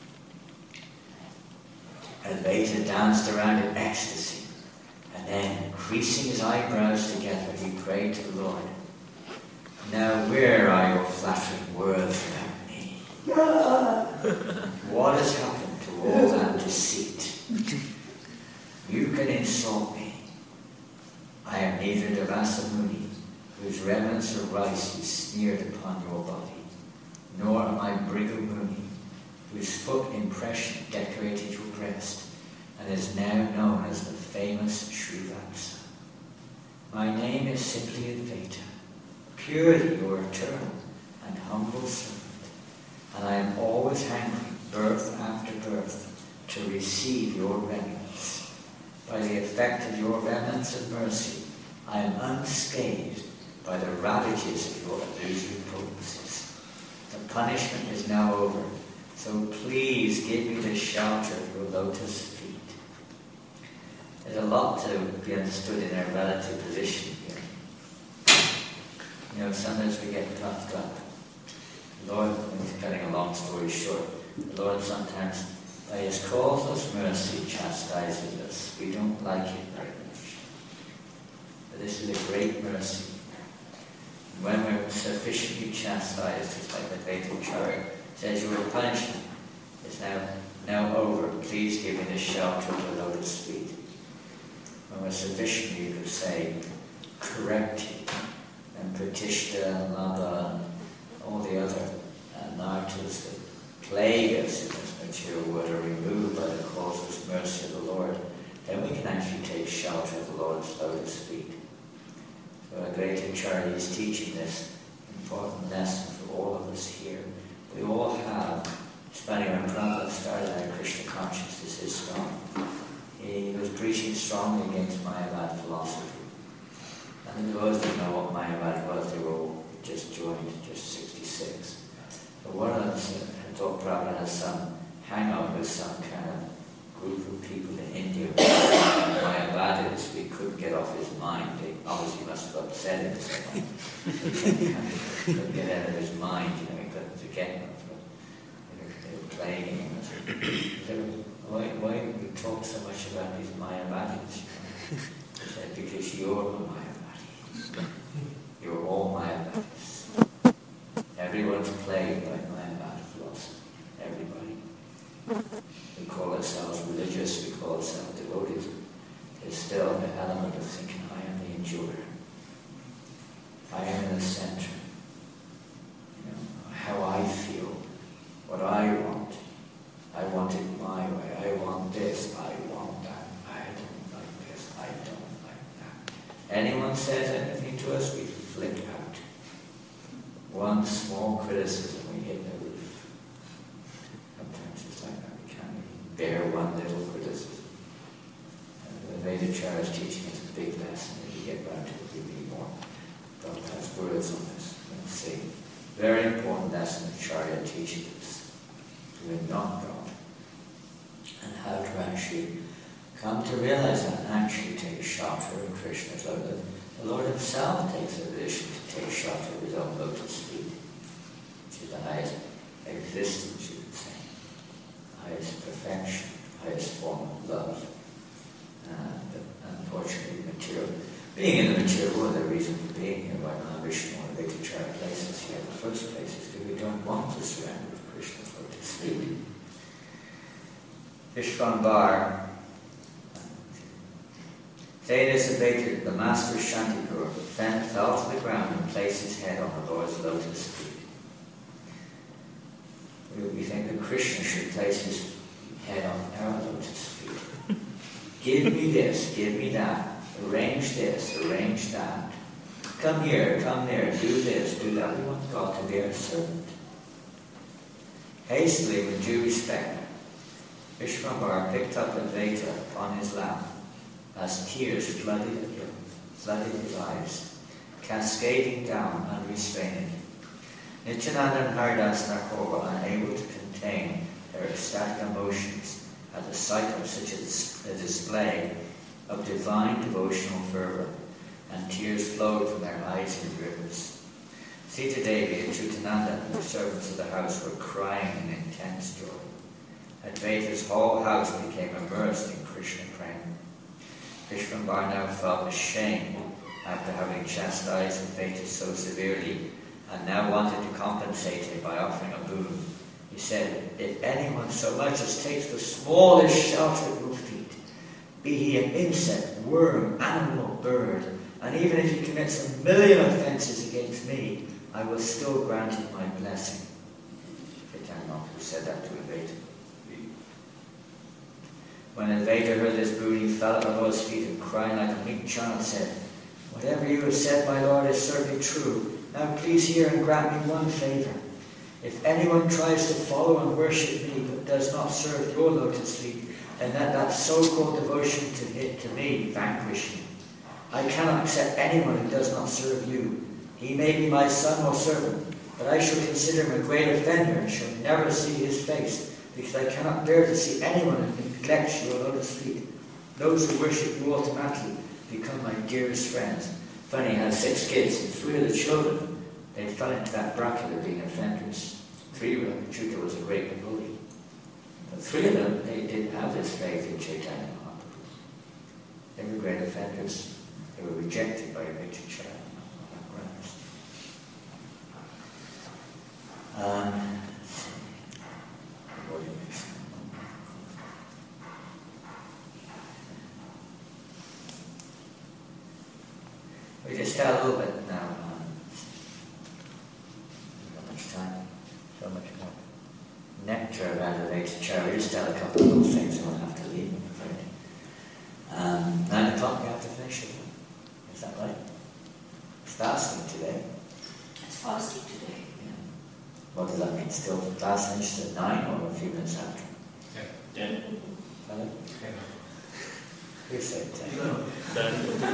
Advaita danced around in ecstasy, and then, creasing his eyebrows together, he prayed to the Lord, "Now where are your flattering words about me? What has happened to all that deceit? You can insult me. I am neither Devasa Muni, whose remnants of rice is smeared upon your body, nor am I Bhrigu Muni, whose foot impression decorated your breast, and is now known as the famous Srivatsa. My name is simply Advaita, purely your eternal and humble servant, and I am always hankering, birth after birth, to receive your remnants. By the effect of your remnants of mercy, I am unscathed by the ravages of your illusory potencies. The punishment is now over, so please give me the shelter of your lotus feet." There's a lot to be understood in our relative position here. You know, sometimes we get puffed up. The Lord, I'm cutting a long story short, the Lord sometimes, by his causeless mercy, chastises us. We don't like it very much. But this is a great mercy. When we're sufficiently chastised, it's like the fatal chariot says, "Your punishment is now, now over. Please give me the shelter of the lotus feet." When we're sufficiently, you could say, corrected, and Pratishta, Laba, and all the other uh, nartas that plague us in this material world are removed by the causeless mercy of the Lord, then we can actually take shelter of the Lord's lotus feet. So our great Acharya is teaching this important lesson for all of us here. We all have, especially when Prabhupada started our Krishna consciousness is strong. He was preaching strongly against Mayavad philosophy. And those that know what Mayavad was, they were all just joined, just sixty-six. But one of them thought Prabhupada had some hang-up with some kind of group of people in India. Mayavadis, we couldn't get off his mind. They obviously must have upset him somehow. He couldn't get out of his mind, you know, he couldn't forget him. They were playing him. So, why, why do we talk so much about these Mayavadis? He said, because you're a Mayavadi. You're all Mayavadis. Everyone's plagued by Mayavad philosophy. Everybody. We call ourselves religious, we call ourselves devotees. There's still the element of thinking, I am the enjoyer. I am in the center. You know, how I feel, what I want. I want it my way. I want this, I want that. I don't like this, I don't like that. Anyone says anything to us, we flick out. One small criticism, we hit the roof. Sometimes it's like that, we can't even bear one little criticism. And the Vedacharya is teaching us a big lesson. If you get round to it, we'll be more. Prabhupada's words on this. Let's see. Very important lesson of Charya teaching us. We're not God. And how to actually come to realize that and actually take shelter of Krishna's lotus. The Lord himself takes the position to take shelter of his own lotus feet, which is the highest existence, you would say, highest perfection, highest form of love. Uh, but unfortunately, material, being in the material world, the reason for being here, why Mahavishnu or Vedacharya places here in the first place is because we don't want to surrender with Krishna. feet. Vishvambar. Thedas Advaita, the master of Shantipur, fell to the ground and placed his head on the Lord's lotus feet. We think that Krishna should place his head on our lotus feet. Give me this, give me that, arrange this, arrange that. Come here, come there, do this, do that. We want God to be our servant. Hastily, with due respect, Vishvambar picked up Advaita upon his lap as tears flooded him, flooded his eyes, cascading down unrestrained. Nityananda and Haridas Thakur were unable to contain their ecstatic emotions at the sight of such a, a display of divine devotional fervour, and tears flowed from their eyes in rivers. Sita Devi and Chutananda and the servants of the house were crying in intense joy. Advaita's whole house became immersed in Krishna prema. Vishvambar now felt ashamed after having chastised Advaita so severely, and now wanted to compensate him by offering a boon. He said, if anyone so much as takes the smallest shelter at your feet, be he an insect, worm, animal, bird, and even if he commits a million offences against me, I will still grant him my blessing. Chaitanya Mahaprabhu said that to Advaita. When Advaita heard this boon, he fell at the Lord's feet and crying like a meek child said, whatever you have said, my Lord, is certainly true. Now please hear and grant me one favour. If anyone tries to follow and worship me but does not serve your lotus feet, then let that so-called devotion to, it, to me vanquish me. I cannot accept anyone who does not serve you. He may be my son or servant, but I shall consider him a great offender and shall never see his face, because I cannot bear to see anyone who neglects your lotus feet. Those who worship you automatically become my dearest friends. Funny, I had six kids, and three of the children, they fell into that bracket of being offenders. Three of them, Chuta was a great devotee. But three of them, they didn't have this faith in Chaitanya Mahaprabhu. They were great offenders. They were rejected by Advaita Charya on that grounds. Um, we just tell a little bit now. Um, how much time? So much more. Nectar about Advaita Charya. We just tell a couple of little things and we'll have to leave, I'm afraid. Um, nine o'clock we have to finish it. Is that right? It's fasting today. It's fasting today. Yeah. What does that mean? Still fasting at nine or a few minutes after? Yeah. Ten. Pardon? Ten. You say ten. Ten.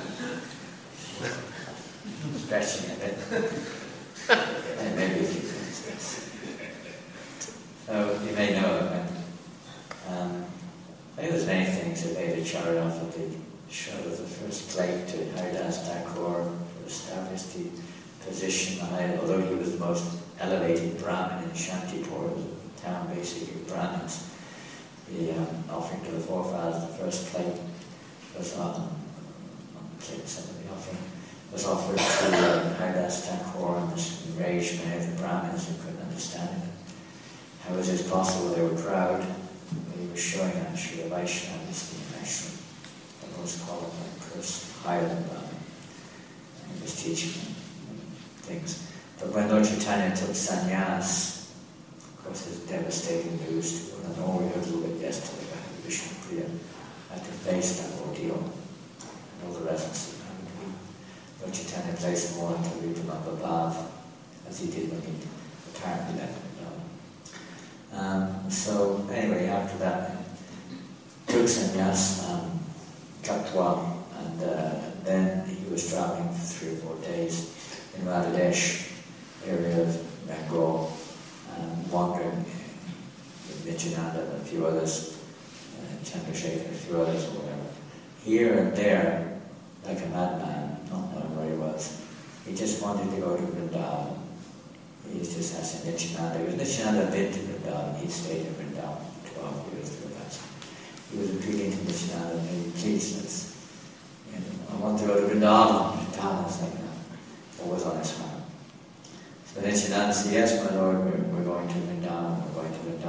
Stretching a bit. And maybe a few minutes. So you may know about um, I think there's many things that Advaita Charya offered the show of the first plate to Haridas Thakur, who established the position behind, although he was the most elevated Brahmin in Shantipur, the town basically of Brahmins. The um, offering to the forefathers, the first plate was on, on the plate, some of the offering was offered to uh, Haridas Thakur, and this enraged many of the Brahmins who couldn't understand it. How was this possible? They were proud. He was showing actually the Vaishnava is the actually the most qualified person, higher than Brahmin. And he was teaching them things. But when Lord Chaitanya took sannyas, of course, his devastating news to one, and all we heard a little bit yesterday about Vishnu Priya had to face that ordeal and all the rest. Lord Chaitanya placed them all into Rupa Bhav, as he did when he apparently left him. Um, so anyway, after that, took sannyas, um, Katwa, and uh, then he was traveling for three or four days in Radhadesh area of Bengal, um, wandering with Nityananda and a few others, uh, Chandrasekhar and a few others or whatever. Here and there, like a madman, not knowing where he was, he just wanted to go to Vrindavan. He was just asking Nityananda. Because Nityananda had been to Vrindavan, he stayed in Vrindavan for twelve years thereabouts. He was appealing to Nityananda, maybe please, let's, you know, I want to go to Vrindavan. Vrindavan is like that. What was on his heart? So Nityananda said, yes, my Lord, we're, we're going to Vrindavan, we're going to Vrindavan.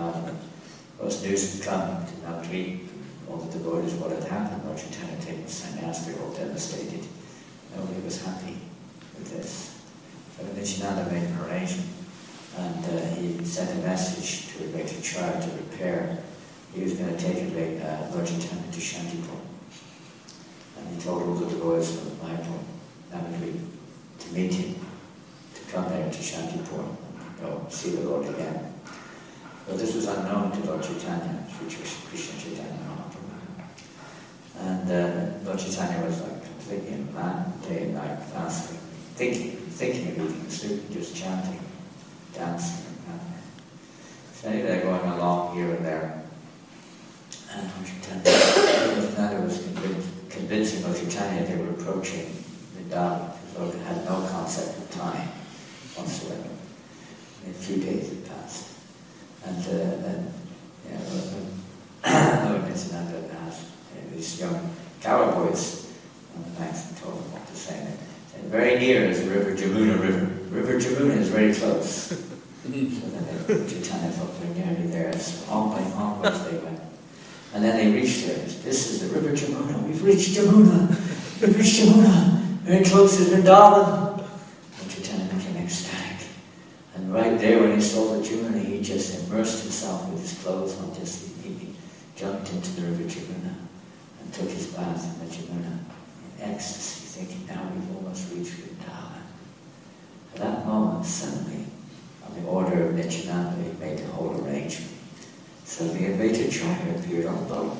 Vrindavan. Of course, news had come to Navadvip. All the devotees, what had happened. Lord Chaitanya had taken sannyas, they were all devastated. Nobody was happy with this. So Nityananda made an arrangement, and uh, he sent a message to Advaita Acharya to prepare. He was going to take uh, Lord Chaitanya to Shantipur. And he told all the devotees of Mayapur, Navadvip, to meet him, to come there to Shantipur, and go see the Lord again. But this was unknown to Lord Chaitanya, Sri Krishna Chaitanya Mahaprabhu. And uh, Lord Chaitanya was like completely in man, day and night, fasting, thinking, thinking of eating, sleeping, just chanting, dancing. And so anyway, they're going along here and there. And Lord Chaitanya was convinced, convincing Lord Chaitanya they were approaching Vrindavan, because Lord had no concept of time whatsoever. In a few days had passed. And uh, then, you know, Lord Nityananda asked uh, these young cowboys on the banks and told them what to say. And very near is the river Jamuna River. River Jamuna is very close. So then they, Chaitanya thought they're nearly there. So onward, onwards they went. And then they reached there. This is the river Jamuna. We've reached Jamuna. We've reached Jamuna. Very close to Vrindavan. And Chaitanya became ecstatic. And right there, when he saw the Jamuna, he just immersed himself with his clothes on. Just he, he jumped into the river Jamuna and took his bath in the Jamuna in ecstasy, thinking, now we've almost reached Vrindavan. At that moment, suddenly, on the order of Nityananda, he made the whole arrangement. Suddenly, Advaita Acharya appeared on the boat.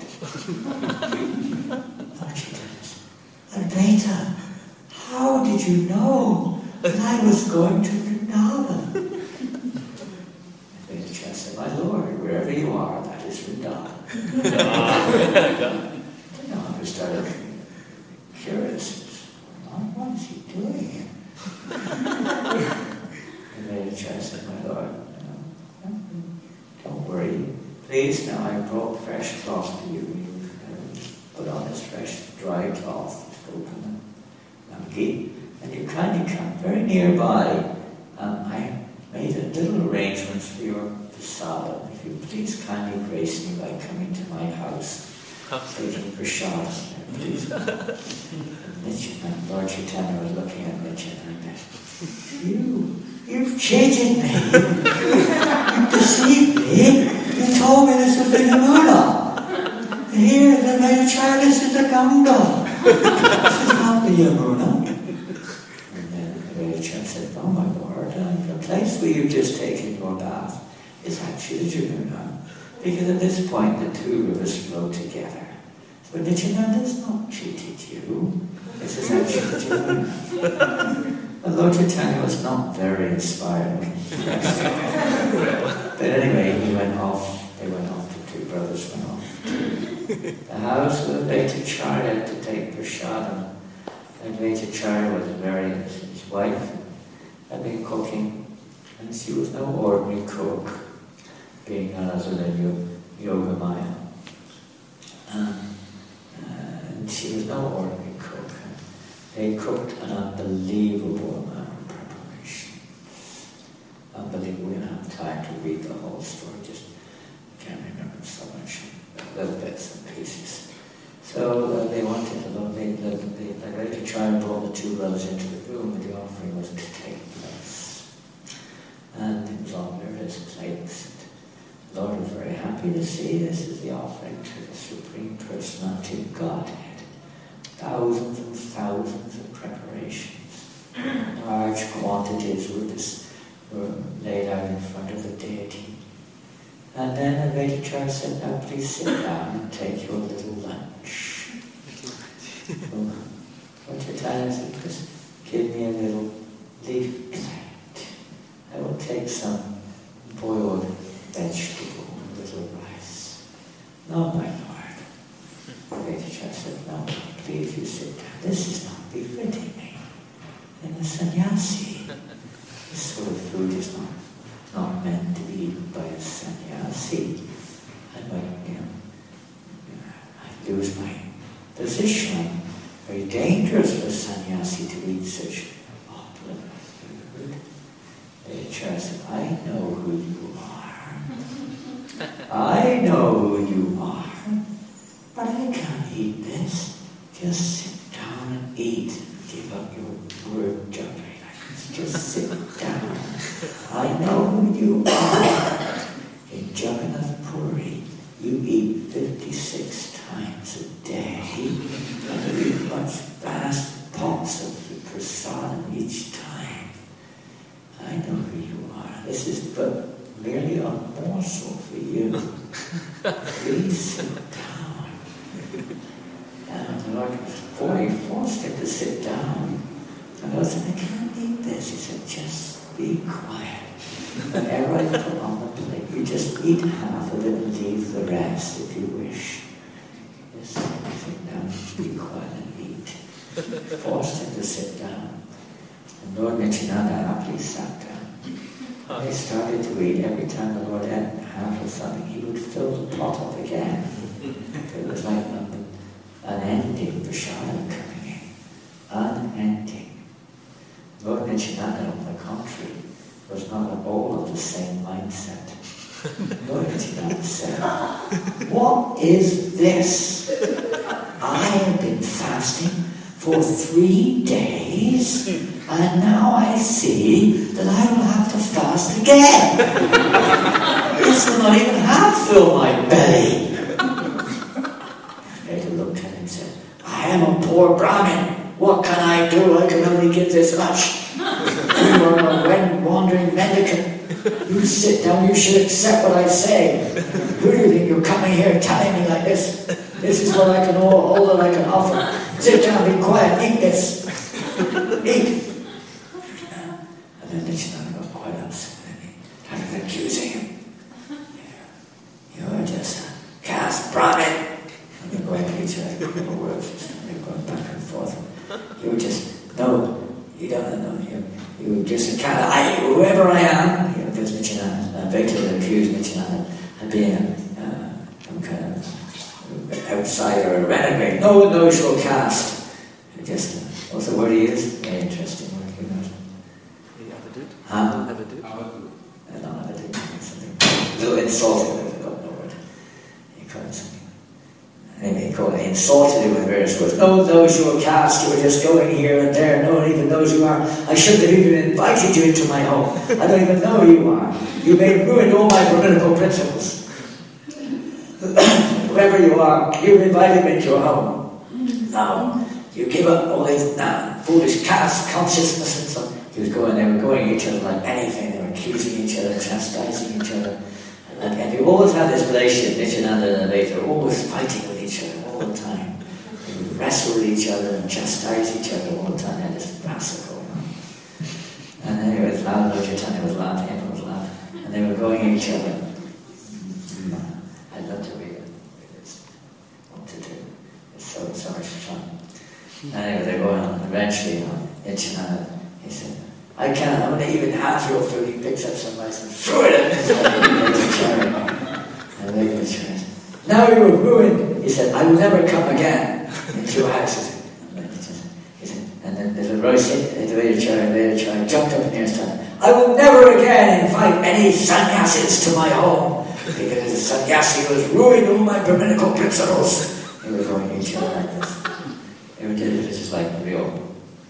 Lord Chaitanya said, Advaita, how did you know that I was going to Vrindavan? Advaita Acharya said, my Lord, wherever you are, that is Vrindavan. You know, I started curious. What is he doing here? Advaita Acharya said, my Lord, you know, don't worry. Please, now I brought fresh cloth for you. You uh, put on this fresh, dry cloth, open and and you kindly come very nearby. Um, I made a little arrangements for your prasadam. If you please kindly grace me by coming to my house, taking prasadam, please. Nityananda, Lord Chaitanya was looking at Nityananda. You, you've cheated me. You've deceived me. You told me this was the Yamuna. Here, the Advaita Acharya, this is the Ganga. This is not the Yamuna. And then the Advaita Acharya said, oh my Lord, uh, the place where you've just taken your bath is actually the Yamuna. Because at this point, the two rivers flow together. So Nityananda has not cheated you. This is actually the Yamuna. But Lord Chaitanya was not very inspired. But anyway, he went off, they went off, the two brothers went off to the house of Advaita Acharya to take prasadam. Advaita Acharya was very, his wife had been cooking, and she was no ordinary cook, being none other than Yogamaya. Um, uh, and she was no ordinary cook. They cooked an unbelievable amount of preparation. Unbelievable. We don't have time to read the whole story, just can't remember so much, little bits and pieces. So uh, they wanted to look, they, the, the, the Advaita Acharya brought the two brothers into the room and the offering was to take place. And it was on various plates. The Lord was very happy to see this is the offering to the Supreme Personality of Godhead. Thousands and thousands of preparations. Large quantities were, just, were laid out in front of the deity. And then Advaita Acharya said, now please sit down and take your little lunch. Lord Chaitanya said, just give me a little leaf plant. I will take some boiled vegetable and a little rice. No, my Lord. Advaita Acharya said, no, please you sit down. This is not befitting me. And the sannyasi, this sort of food is not, not meant to be eaten by a sannyasi. I might, you know, I lose my position. Very dangerous for a sannyasi to eat such opulent food. Advaita Acharya said, I know who you are. I know who you are, but I can't eat this. Just sit down and eat. Give up your word jumping. Just sit down. I know who you are. In Jagannath Puri, you eat fifty-six times a day. And you eat much vast pots of the prasadam each time. I know who you are. This is but merely a morsel for you. Please sit down. And the Lord fully forced him to sit down. And I said, I can't eat this. He said, just be quiet. Whatever I put on the plate, you just eat half of it and leave the rest if you wish. Just sit down, be quiet and eat. Forced him to sit down. And Lord Nityananda happily sat down. He started to eat. Every time the Lord had half of something, he would fill the pot up again. It was like an unending prasadam coming in. Unending. Lord Nityananda, on the contrary, was not at all of the same mindset. Lord Nityananda said, what is this? I have been fasting for three days, and now I see that I will have to fast again. This will not even half fill my belly. Later looked at him and said, I am a poor Brahmin. What can I do? I can only give this much. You are a wandering mendicant. You sit down, you should accept what I say. Who do you think you're coming here telling me like this? This is what I can all, all that I can offer. Sit down, be quiet, eat this. Eat. And then Nityananda got quite upset and he started accusing him. You're just a caste Brahmin. And they're going to each other, critical words. They're going back and forth. You just, no, you don't know. You, you just kind of, I, whoever I am, you know, there's Nityananda. And Vaita would accuse Nityananda of being uh, some kind of outsider or a renegade. No one knows your caste. You just, uh, what's the word he used? Very interesting word, you know. Avadut? Huh? Avadut? I don't know, Avadut. Something. A little insulting, I forgot the word. He called it something. Anyway, he called it, he insulted him with various words. No one knows your caste, you were just going here and there, no one even knows who you are. I shouldn't have even invited you into my home. I don't even know who you are. You may have ruined all my Brahminical principles. Whoever you are, you invited me into your home. Now, you give up all these nah, foolish caste consciousness and so on. He was going, they were going at each other like anything, they were accusing each other, chastising each other. And, and you always had this relationship, Nityananda and Vaita were always fighting with each other all the time. They would wrestle with each other and chastise each other all the time. They had this wrestle going on. And anyway, it was loud, Lord Chaitanya was laughing, everyone was laughing. And they were going at each other. I'd love to read it. It's what to do. It's so, so much fun. Anyway, they're going on. Eventually, you know, Nityananda, he said, I can't, I'm going to even half your food. He picks up some rice and threw it at him. And they go, now you have ruined. He said, I will never come again into your houses. He said, and then there's a rice in the Veda chair, and the Veda chair jumped up in the air and started, I will never again invite any sannyasis to my home, because the sannyasi was ruining all my Brahminical principles. They were going each other like this. They were doing this just like real.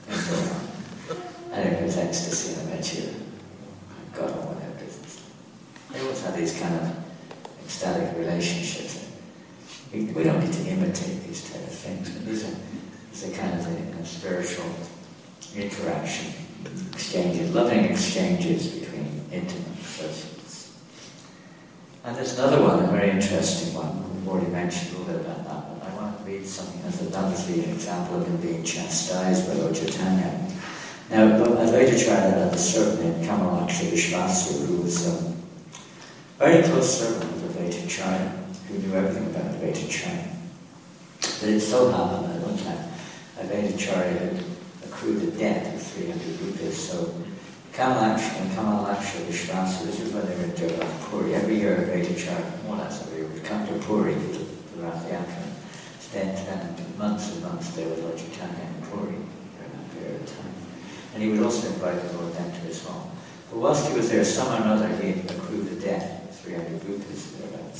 And it was ecstasy, and eventually got on with their business. They always had these kind of ecstatic relationships. We, we don't need to imitate these type of things, but these are, these are kind of the, you know, spiritual interaction, exchanges, loving exchanges between intimate associates. And there's another one, a very interesting one. We've already mentioned a little bit about that, but I want to read something as that was the example of him being chastised by Lord Chaitanya. Now, Advaitacharya had a servant named Kamalaksha Vishvasu, who was a um, very close servant of Advaitacharya, who knew everything about Advaitacharya. But it so happened that one time Advaitacharya had accrued a debt of three hundred rupees. So Kamalaksha and Kamalaksha Vishvasu, this is when they were in Jagannath Puri. Every year Advaitacharya, more or less every year, would come to Puri to the Rath Yatra, spend, spend months and months there with Lord Chaitanya in Puri during that period of time. And he would also invite the Lord then to his home. But whilst he was there, somehow or another he had accrued a debt of three hundred rupees, about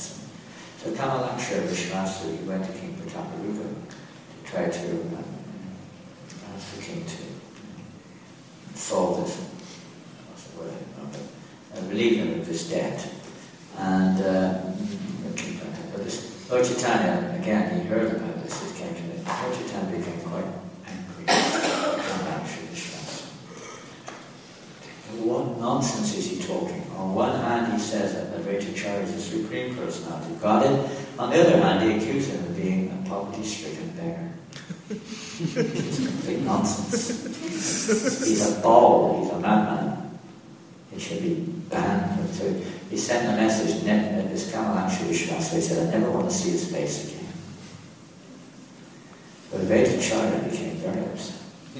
of Vishvasu, he went to King Prataparupa to try to um, ask the king to solve this, what's the word, uh, relieve him of this debt. And uh, Lord Chaitanya, again, he heard about this, it came to him. Lord Chaitanya became quite angry about Sri Vishvasu. What nonsense is he talking? On one hand, he says that Advaita Acharya is the Supreme Personality of Godhead. On the other hand, he accuses him of being a poverty-stricken beggar. It's complete nonsense. He's a ball, he's a madman. He should be banned. So he sent a message to this Kamalamsha Vishvasu. He said, I never want to see his face again. But Advaita Acharya became very upset.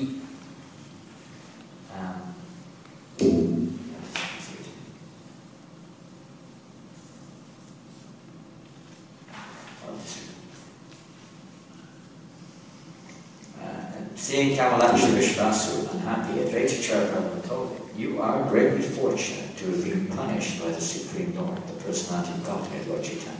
Um, Seeing Kamalamsha Vishvasu unhappy, Advaita Acharya told him, you are greatly fortunate to have been punished by the Supreme Lord, the Personality of Godhead, Lord Chaitanya.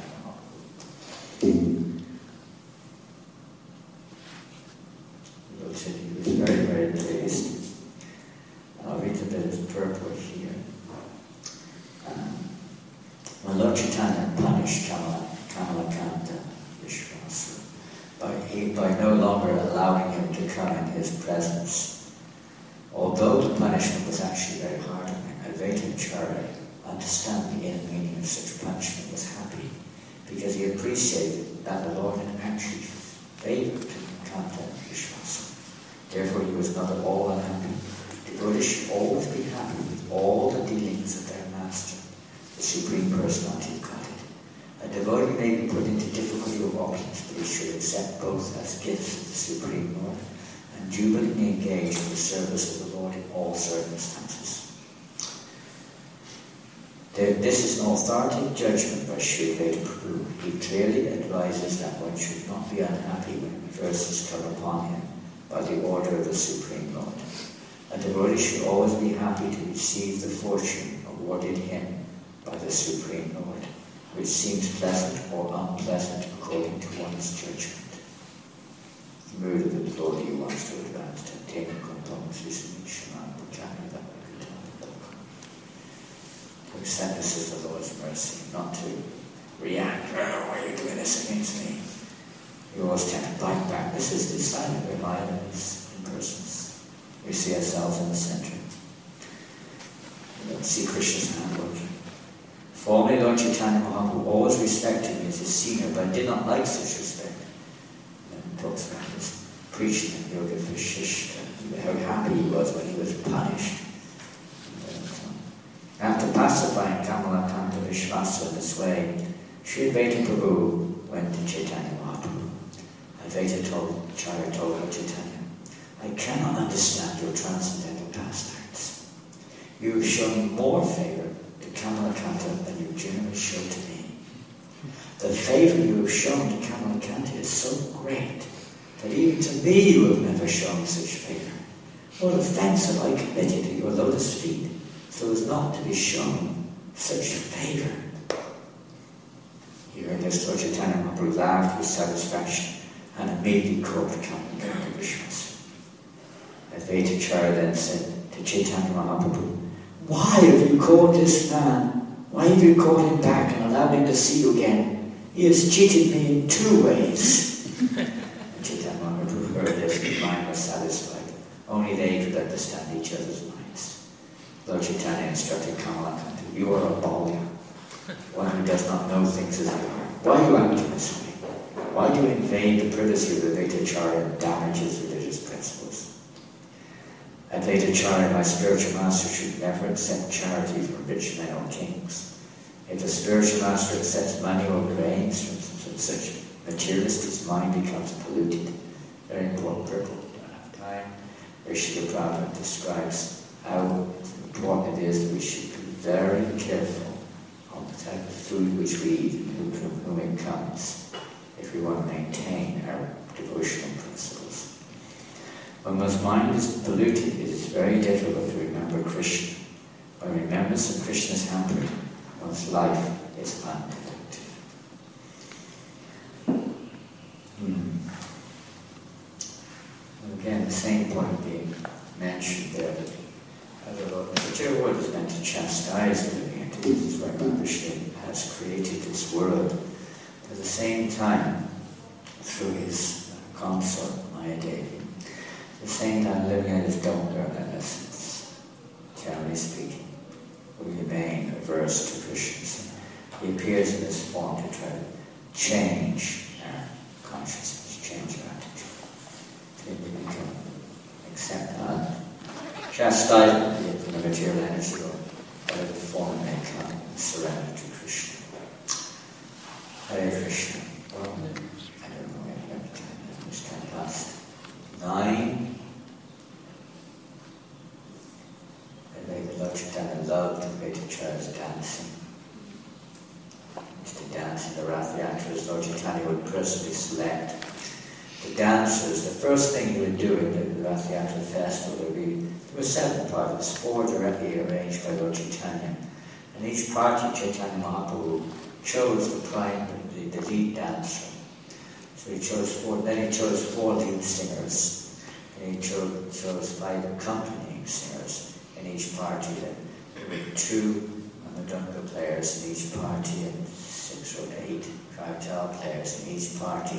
He said he was very, very pleased. I'll read a bit of purport here. Um, when Lord Chaitanya punished Kamala, Kamalakanta Vishvasu, by, he, by no longer allowing him to come in his presence. Although the punishment was actually very hard on him, Advaita Acharya, understanding the inner meaning of such punishment, was happy because he appreciated that the Lord had actually favoured Kanta Vishvasu. Therefore he was not at all unhappy. Devotees should always be happy with all the dealings of their master, the Supreme Personality of Godhead. A devotee may be put into difficulty or opulence, but he should accept both as gifts of the Supreme Lord and jubilantly engage in the service of the Lord in all circumstances. There, this is an authoritative judgment by Sri Advaita Prabhu. He clearly advises that one should not be unhappy when reverses come upon him by the order of the Supreme Lord. A devotee should always be happy to receive the fortune awarded him by the Supreme Lord, which seems pleasant or unpleasant according to one's judgment. The mood of the devotee who wants to advance to attain a component is in Shaman Bhajana that we could talk about. To accept this as the Lord's mercy, not to react, oh, why are you doing this against me? You always tend to bite back. This is the sign of revival in persons. We see ourselves in the center. We don't see Krishna's hand working. Formerly, Lord Chaitanya Mahaprabhu always respected me as his senior, but I did not like such respect. And he talks about his preaching in Yoga Vashishta, how happy he was when he was punished. After pacifying Kamalakanta Vishvasu in this way, Sri Advaita Prabhu went to Chaitanya Mahaprabhu. Advaita told, Acharya told Lord Chaitanya, I cannot understand your transcendental pastimes. You have shown more favour to Kamalakanta than you generally show to me. The favour you have shown to Kamalakanta is so great that even to me you have never shown such favour. What offence have I committed at your lotus feet so as not to be shown such favour? Hearing this, Lord Chaitanya Mahaprabhu laughed with satisfaction and immediately called the Kamalakanta Vishvasu. Advaita Acharya then said to Chaitanya Mahaprabhu, why have you called this man? Why have you called him back and allowed him to see you again? He has cheated me in two ways. And Chaitanya Mahaprabhu heard this, his mind was satisfied. Only they could understand each other's minds. Lord Chaitanya instructed Kamalakanta, you are a balya, one who does not know things as they are. Why are you acting this way? Why do you invade the privacy of Advaita Acharya and damage his religious principles? Advaita Acharya, my spiritual master, should never accept charity from rich men or kings. If a spiritual master accepts money or grains from, from such materialists, his mind becomes polluted. Very important purport. We don't have time. Srila Prabhupada describes how important it is that we should be very careful on the type of food which we eat and from whom it comes, if we want to maintain our devotional principles. When one's mind is polluted, it is very difficult to remember Krishna. When remembrance of Krishna is hampered, one's life is unproductive. same point being mentioned there that the particular word is meant to chastise the living entities. This is why Vishnu has created this world. At the same time, through his consort, Mayadevi, at the same time living entities don't learn in essence, generally speaking. We remain averse to Krishna. He appears in this form to try to change our consciousness, change our attitude. Till we become accept that chastisement, be it from the material energy or whatever form may come, and surrender to Krishna. Hare Krishna. Well, I don't know, maybe every time I understand past nine. And maybe Lord Chaitanya loved the way to Charles dancing. He used to dance in the Rath Yatras. Lord Chaitanya would personally select the dancers. The first thing he would do in the Rath Yatra festival would be, there were seven parties, four directly arranged by Lord Chaitanya. And each party, Chaitanya Mahaprabhu chose the prime, the, the lead dancer. So he chose four, then he chose four lead singers. And he chose, chose five accompanying singers in each party. Then there were two Madhunga players in each party and six or eight Kartal players in each party.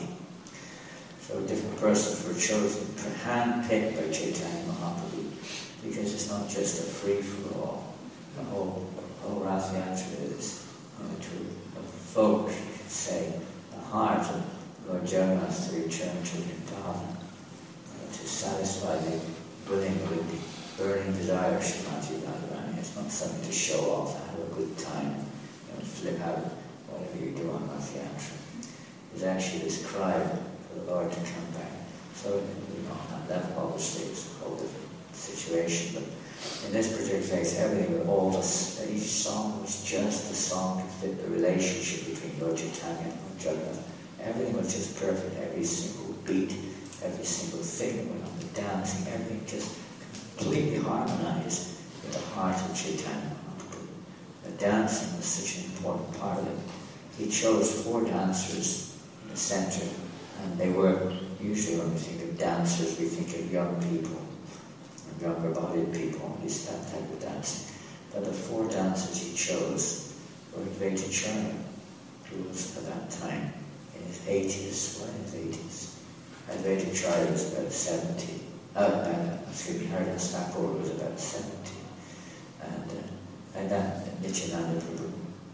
So different persons were chosen, hand-picked by Chaitanya Mahaprabhu, because it's not just a free-for-all. The whole, whole Rath Yatra is you know, to evoke, you could say, the heart of Lord Jagannath to return to Vrindavan, you know, to satisfy the willing with the burning desire of Srimati Radharani. It's not something to show off, have a good time, you know, flip out whatever you do on Rath Yatra. It's actually this cry for the Lord to come back. So, you know, on that level, obviously, it's a whole different situation, but in this particular case, everything with all this, each song was just the song to fit the relationship between Lord Chaitanya and Lord Jagannath. Everything was just perfect, every single beat, every single thing that went on, the dancing, everything just completely harmonized with the heart of Chaitanya Mahaprabhu. The dancing was such an important part of it. He chose four dancers in the center, and they were, usually when we think of dancers, we think of young people, younger bodied people, at least that type of dancing. But the four dancers he chose were Advaitacharya, who was at that time in his eighties, well, in his eighties. Advaitacharya was about seventy. Uh, uh, excuse me, Haridas Thakur was about seventy. And, uh, and then Nityananda Prabhu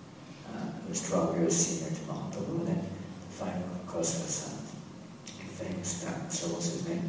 uh, was twelve years senior to Mahaprabhu. And then the final, of course, was a famous dancer. So what's his name?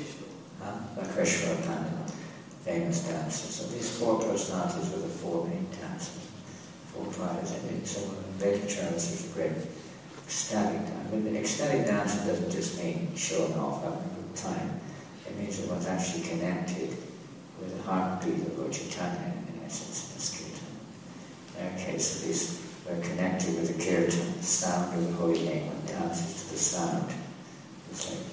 Huh? Lakshmana Pandit, famous dancer. So these four personalities were the four main dancers, four tribes. I think so. Advaitacharya was a great ecstatic dance. I mean, ecstatic dancing doesn't just mean showing off, having a good time. It means it was actually connected with the heartbeat of Lord Chaitanya, in essence, in this kirtan. In our case, at least, we're connected with the kirtan, the sound of the holy name, and dances to the sound. It's like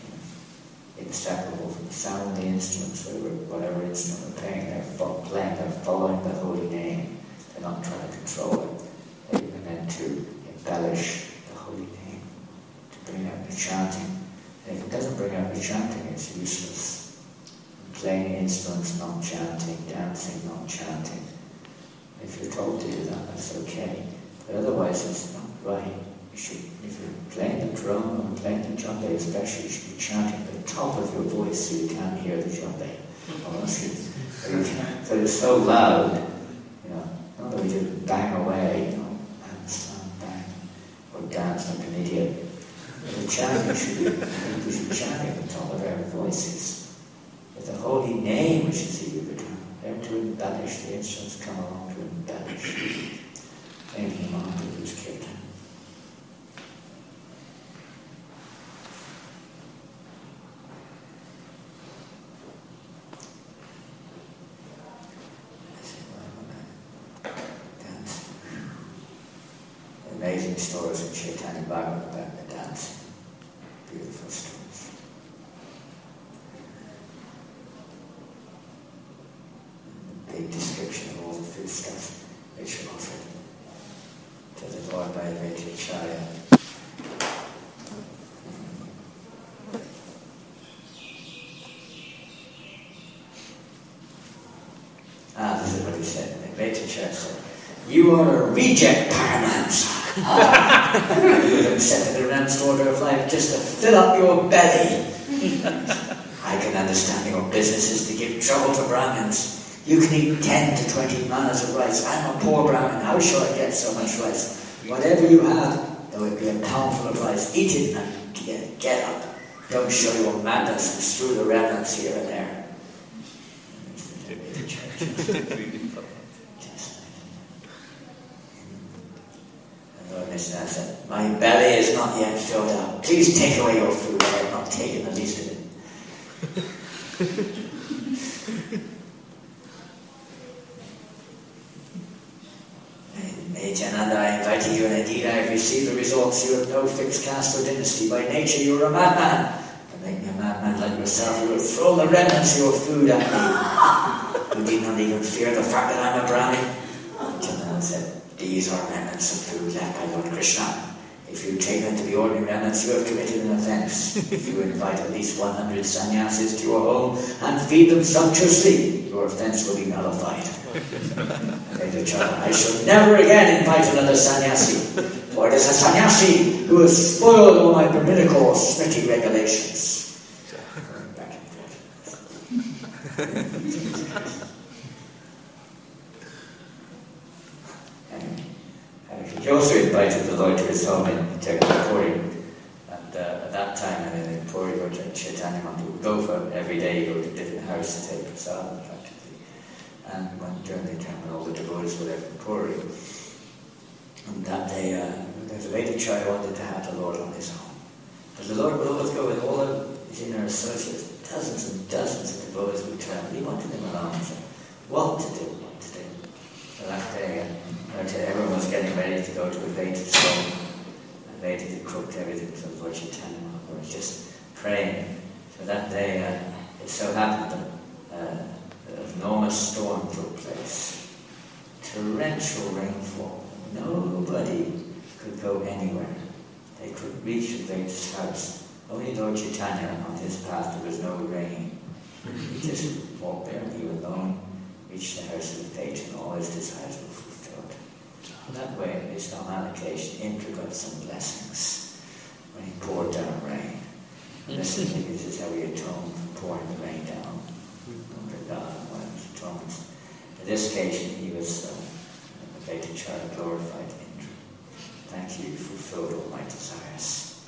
inseparable from the sound of the instruments, whatever instrument they're playing, they're playing, they're following the holy name. They're not trying to control it. They're meant to embellish the holy name, to bring out the chanting. And if it doesn't bring out the chanting, it's useless. Playing instruments, not chanting, dancing, not chanting. If you're told to do that, that's okay. But otherwise, it's not right. You should, if you're playing the drum or playing the djembe especially, you should be chanting at the top of your voice so you can't hear the djembe. Honestly. So it's so loud, you know, not that we just bang away, you know, and slam, bang, or dance like an idiot. The chanting should be, we should be chanting at the top of our voices. With the holy name, which is the Yugadram, there to embellish, the instruments come along to embellish. Thank you, Mahaprabhu's kirtan. Amazing stories in Chaitanya Bhagavat about the dancing. Beautiful stories. A big description of all the food stuff which were offered to the Lord by Advaitacharya. Chair said, "You are a reject Paramahansa. You have accepted the renounced order of life just to fill up your belly. I can understand your business is to give trouble to Brahmins. You can eat ten to twenty manas of rice. I'm a poor Brahmin. How shall I get so much rice? Whatever you have, though it be a poundful of rice, eat it and get, get up. Don't show your madness and strew the remnants here and there." And Lord Nishna said, "My belly is not yet filled up. Please take away your food. I have not taken the least of it." Nityananda, I invited you, and indeed I have received the results. You have no fixed caste or dynasty. By nature you are a madman. To make me a madman like yourself, you will throw the remnants of your food at me. You need not even fear the fact that I'm a Brahmin. Nityananda said, "These are remnants of food left by Lord Krishna. If you take them to be ordinary remnants, you have committed an offence. If you invite at least one hundred sannyasis to your home and feed them sumptuously, your offence will be nullified." I shall never again invite another sannyasi, for it is a sannyasi who has spoiled all my Brahminical Smriti regulations. Back and forth. He also invited the Lord to his home in Puri, and uh, at that time, and in Puri, Lord Chaitanya Mahaprabhu would go for every day, go to different houses to take prasadam practically. And when during the time when all the devotees were there from Puri, and that day, uh, there was a lady child wanted to have the Lord on his home. But the Lord would always go with all of his inner associates, dozens and dozens of devotees would travel. He wanted them alone. He said, what to do, what to do. So that day, uh, everyone was getting ready to go to Advaita's home. Advaita had cooked everything for Lord Chaitanya Mahaprabhu. Was just praying. So that day, uh, it so happened that uh, an enormous storm took place. Torrential rainfall. Nobody could go anywhere. They could reach Advaita's house. Only Lord Chaitanya, on his path, there was no rain. He just walked there, he alone, reached the house of Advaita, and all his desires were fulfilled. That way, at least on allocation, Indra got some blessings when he poured down rain. And this, is, this is how he atoned for pouring the rain down. Under God, one of his atonements. In this occasion, he was uh, Advaita Charya glorified Indra. Thank you, you fulfilled all my desires.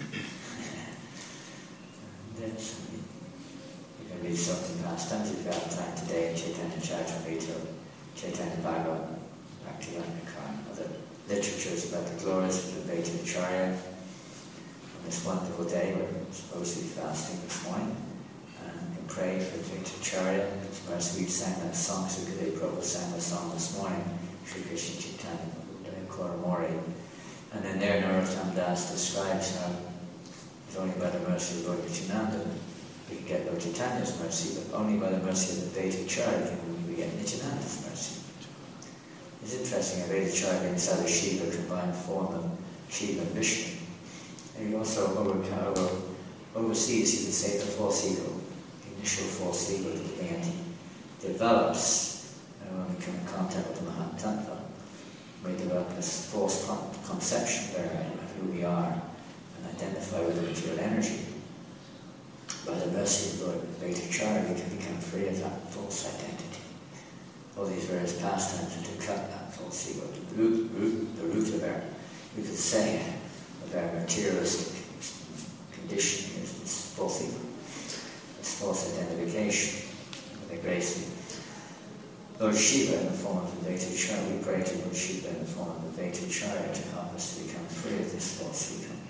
And then something, you can read something past times if you have time today in Chaitanya Charitamrita, Chaitanya Bhagavat, Bhakti-Yoga, other literatures about the glories of the Advaita Charya. On this wonderful day, we're supposed to be fasting this morning and pray for Advaita Charya. As we sang that song, Sukadeva Prabhu sang that song this morning, Shri Krishna Chaitanya Koramori. And then there, Narottam Das describes how it's only by the mercy of Lord Nityananda we can get Lord Chaitanya's mercy, but only by the mercy of the Advaita Charya can we get Nityananda's mercy. It's interesting, Advaita Charya being Sada Shiva, combined form of Shiva and Vishnu. And he also, over, over, overseas, you could say the false ego, the initial false ego that the deity develops uh, when we come in contact with the Mahatattva. We develop this false con- conception there of who we are and identify with the material energy. By the mercy of Lord Advaita Charya, we can become free of that false identity. All these various pastimes are to cut that false ego. The root, root, the root of our, we could say, of our materialistic conditioning is this false ego, this false identification with the grace of Lord Shiva in the form of Advaita Charya. We pray to Lord Shiva in the form of Advaita Charya to help us to become free of this false ego.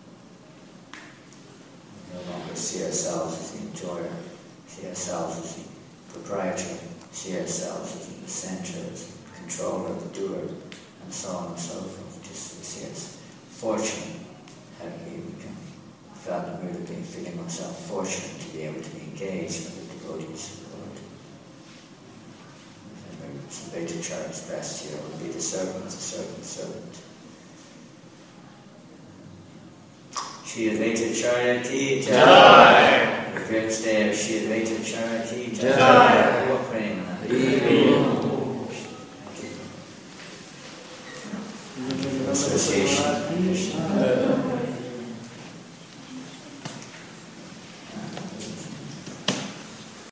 We no longer see ourselves as the enjoyer, see ourselves as the proprietor, see ourselves as the center, as the controller, the doer, and so on and so forth. Just see us fortunate, how we become felt in the mood of being feeling ourselves fortunate to be able to be engaged with the devotees of the Lord. Advaita Charya expressed here would be the servant as a servant's servant. Shri Advaita Charya Ki Jai. The great day of Shri Advaita Charya Ki Jai. Jai. Association.